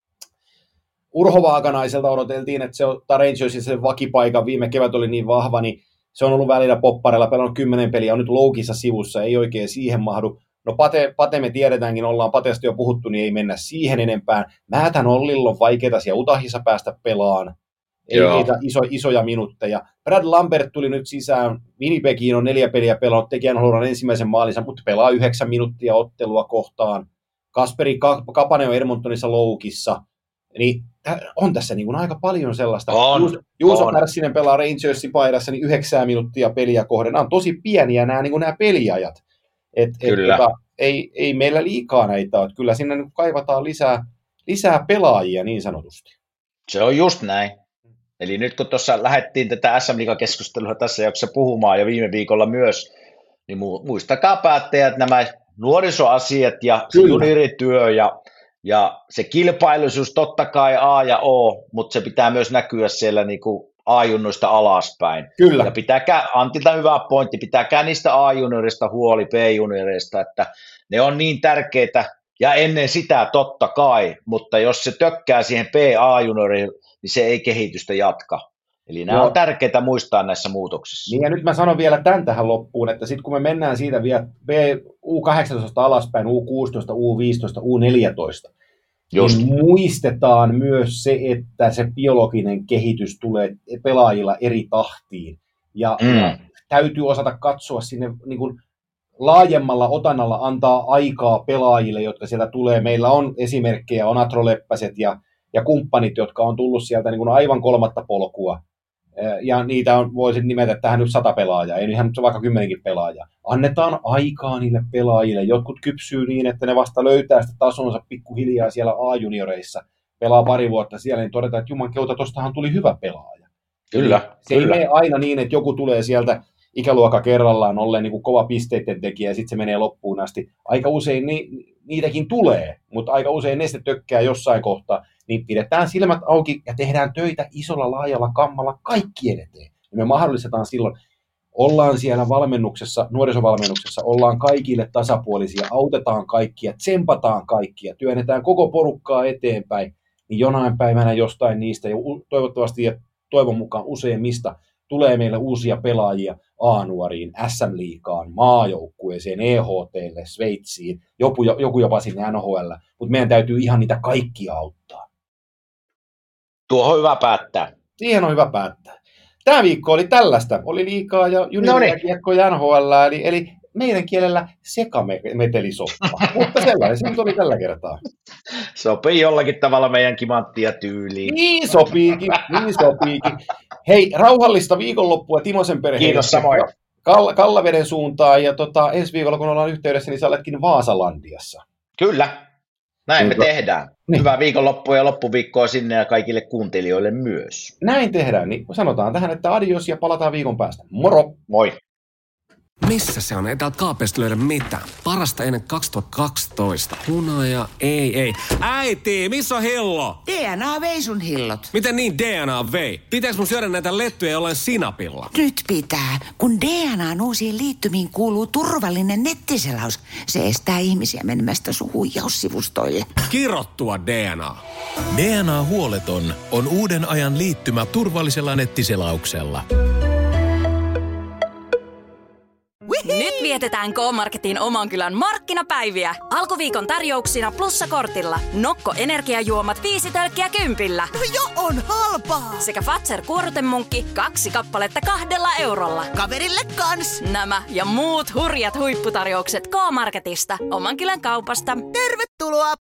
Urho Vaakanaiselta odoteltiin, että se ottaa Rangersin sen vakipaikan, viime kevät oli niin vahva, niin se on ollut välillä popparella, pelannut kymmenen peliä, on nyt loukissa sivussa, ei oikein siihen mahdu. No Pate, Pate me tiedetäänkin, ollaan Patesta jo puhuttu, niin ei mennä siihen enempään. Määtän Ollilla on vaikeaa siellä Utahissa päästä pelaan. Ei niitä iso, isoja minuutteja. Brad Lambert tuli nyt sisään, Winnipegiin on neljä peliä pelannut, tekijän Holoran ensimmäisen maalinsa, mutta pelaa yhdeksän minuuttia ottelua kohtaan. Kasperi Kapanen on Edmontonissa loukissa. Niin on tässä niin kuin aika paljon sellaista. On, Juuso on. Pärssinen pelaa Rangersin paidassa niin yhdeksän minuuttia peliä kohden. Nämä on tosi pieniä nämä, niin kuin nämä peliajat. Et, et, tota, ei, ei meillä liikaa näitä ole. Kyllä sinne nyt kaivataan lisää, lisää pelaajia niin sanotusti. Se on just näin. Eli nyt kun tuossa lähdettiin tätä S M-liiga-keskustelua tässä jaksossa puhumaan ja viime viikolla myös, niin muistakaa päättäjät nämä nuorisoasiat ja juniorityö ja, ja se kilpailuisuus totta kai A ja O, mutta se pitää myös näkyä siellä niin kuin A-junnuista alaspäin. Kyllä. Ja pitääkää, Antilta hyvä pointti, pitääkää niistä A-juniorista huoli, B-junioreista, että ne on niin tärkeitä, ja ennen sitä totta kai, mutta jos se tökkää siihen B-A-junioriin, niin se ei kehitystä jatka. Eli nämä no. on tärkeitä muistaa näissä muutoksissa. Niin ja nyt mä sanon vielä tämän tähän loppuun, että sitten kun me mennään siitä vielä B, U kahdeksantoista alaspäin, U kuusitoista, U viisitoista, U neljätoista, Just. niin muistetaan myös se, että se biologinen kehitys tulee pelaajilla eri tahtiin. Ja, mm. ja täytyy osata katsoa sinne niin kuin laajemmalla otannalla, antaa aikaa pelaajille, jotka sieltä tulee. Meillä on esimerkkejä, on Atro Leppäset ja, ja kumppanit, jotka on tullut sieltä niin kuin aivan kolmatta polkua. Ja niitä on, voisin nimetä tähän nyt sata pelaajaa, ei ihan vaikka kymmenenkin pelaajaa. Annetaan aikaa niille pelaajille. Jotkut kypsyy niin, että ne vasta löytää sitä tasonsa pikkuhiljaa siellä A-junioreissa. Pelaa pari vuotta siellä, niin todetaan, että jumankeuta, tostahan tuli hyvä pelaaja. Kyllä, se kyllä. ei mene aina niin, että joku tulee sieltä ikäluokka kerrallaan olleen niin kuin kova pisteiden tekijä ja sitten se menee loppuun asti. Aika usein ni, niitäkin tulee, mutta aika usein ne sitten tökkää jossain kohtaa. Niin pidetään silmät auki ja tehdään töitä isolla laajalla kammalla kaikkien eteen. Ja me mahdollistetaan silloin, ollaan siellä valmennuksessa, nuorisovalmennuksessa, ollaan kaikille tasapuolisia, autetaan kaikkia, tsempataan kaikkia, työnnetään koko porukkaa eteenpäin, niin jonain päivänä jostain niistä, ja toivottavasti ja toivon mukaan useimmista, tulee meille uusia pelaajia A-nuoriin, S M-liigaan, maajoukkueeseen, E H T:lle, Sveitsiin, joku, joku jopa sinne N H L, mutta meidän täytyy ihan niitä kaikkia auttaa. Tuohon on hyvä päättää. Siihen on hyvä päättää. Tämä viikko oli tällaista. Oli liikaa ja juniorikiekko ja N H L, eli, eli meidän kielellä sekametelisoppa. Mutta sellainen se nyt oli tällä kertaa. Sopii jollakin tavalla meidän kimanttia tyyliin. Niin sopiikin, niin sopiikin. Hei, rauhallista viikonloppua Timosen perheelle. Kiitos samoin. Kall- Kallaveden suuntaan ja tota, ensi viikolla kun ollaan yhteydessä, niin sä oletkin Vaasalandiassa. Kyllä, näin Hyvä. me tehdään. Niin. Hyvää viikonloppua ja loppuviikkoa sinne ja kaikille kuuntelijoille myös. Näin tehdään, niin sanotaan tähän, että adios ja palataan viikon päästä. Moro! Moi! Missä se on? Ei täältä kaapeista löydä mitään. Parasta ennen kaksituhattakaksitoista. Hunaja, ei, ei. Äiti, missä on hillo? D N A vei sun hillot. Miten niin D N A vei? Pitääkö mun syödä näitä lettuja jollain sinapilla? Nyt pitää, kun D N A:n uusiin liittymiin kuuluu turvallinen nettiselaus. Se estää ihmisiä menemästä sun huijaussivustoille. Kirottua D N A. D N A-huoleton on uuden ajan liittymä turvallisella nettiselauksella. Nyt vietetään K-Marketin oman kylän markkinapäiviä. Alkuviikon tarjouksina Plussa-kortilla. Nokko energiajuomat viisi tölkkiä kympillä. Jo on halpaa! Sekä Fazer kuorutemunkki kaksi kappaletta kahdella eurolla. Kaverille kans! Nämä ja muut hurjat huipputarjoukset K-Marketista. Oman kylän kaupasta. Tervetuloa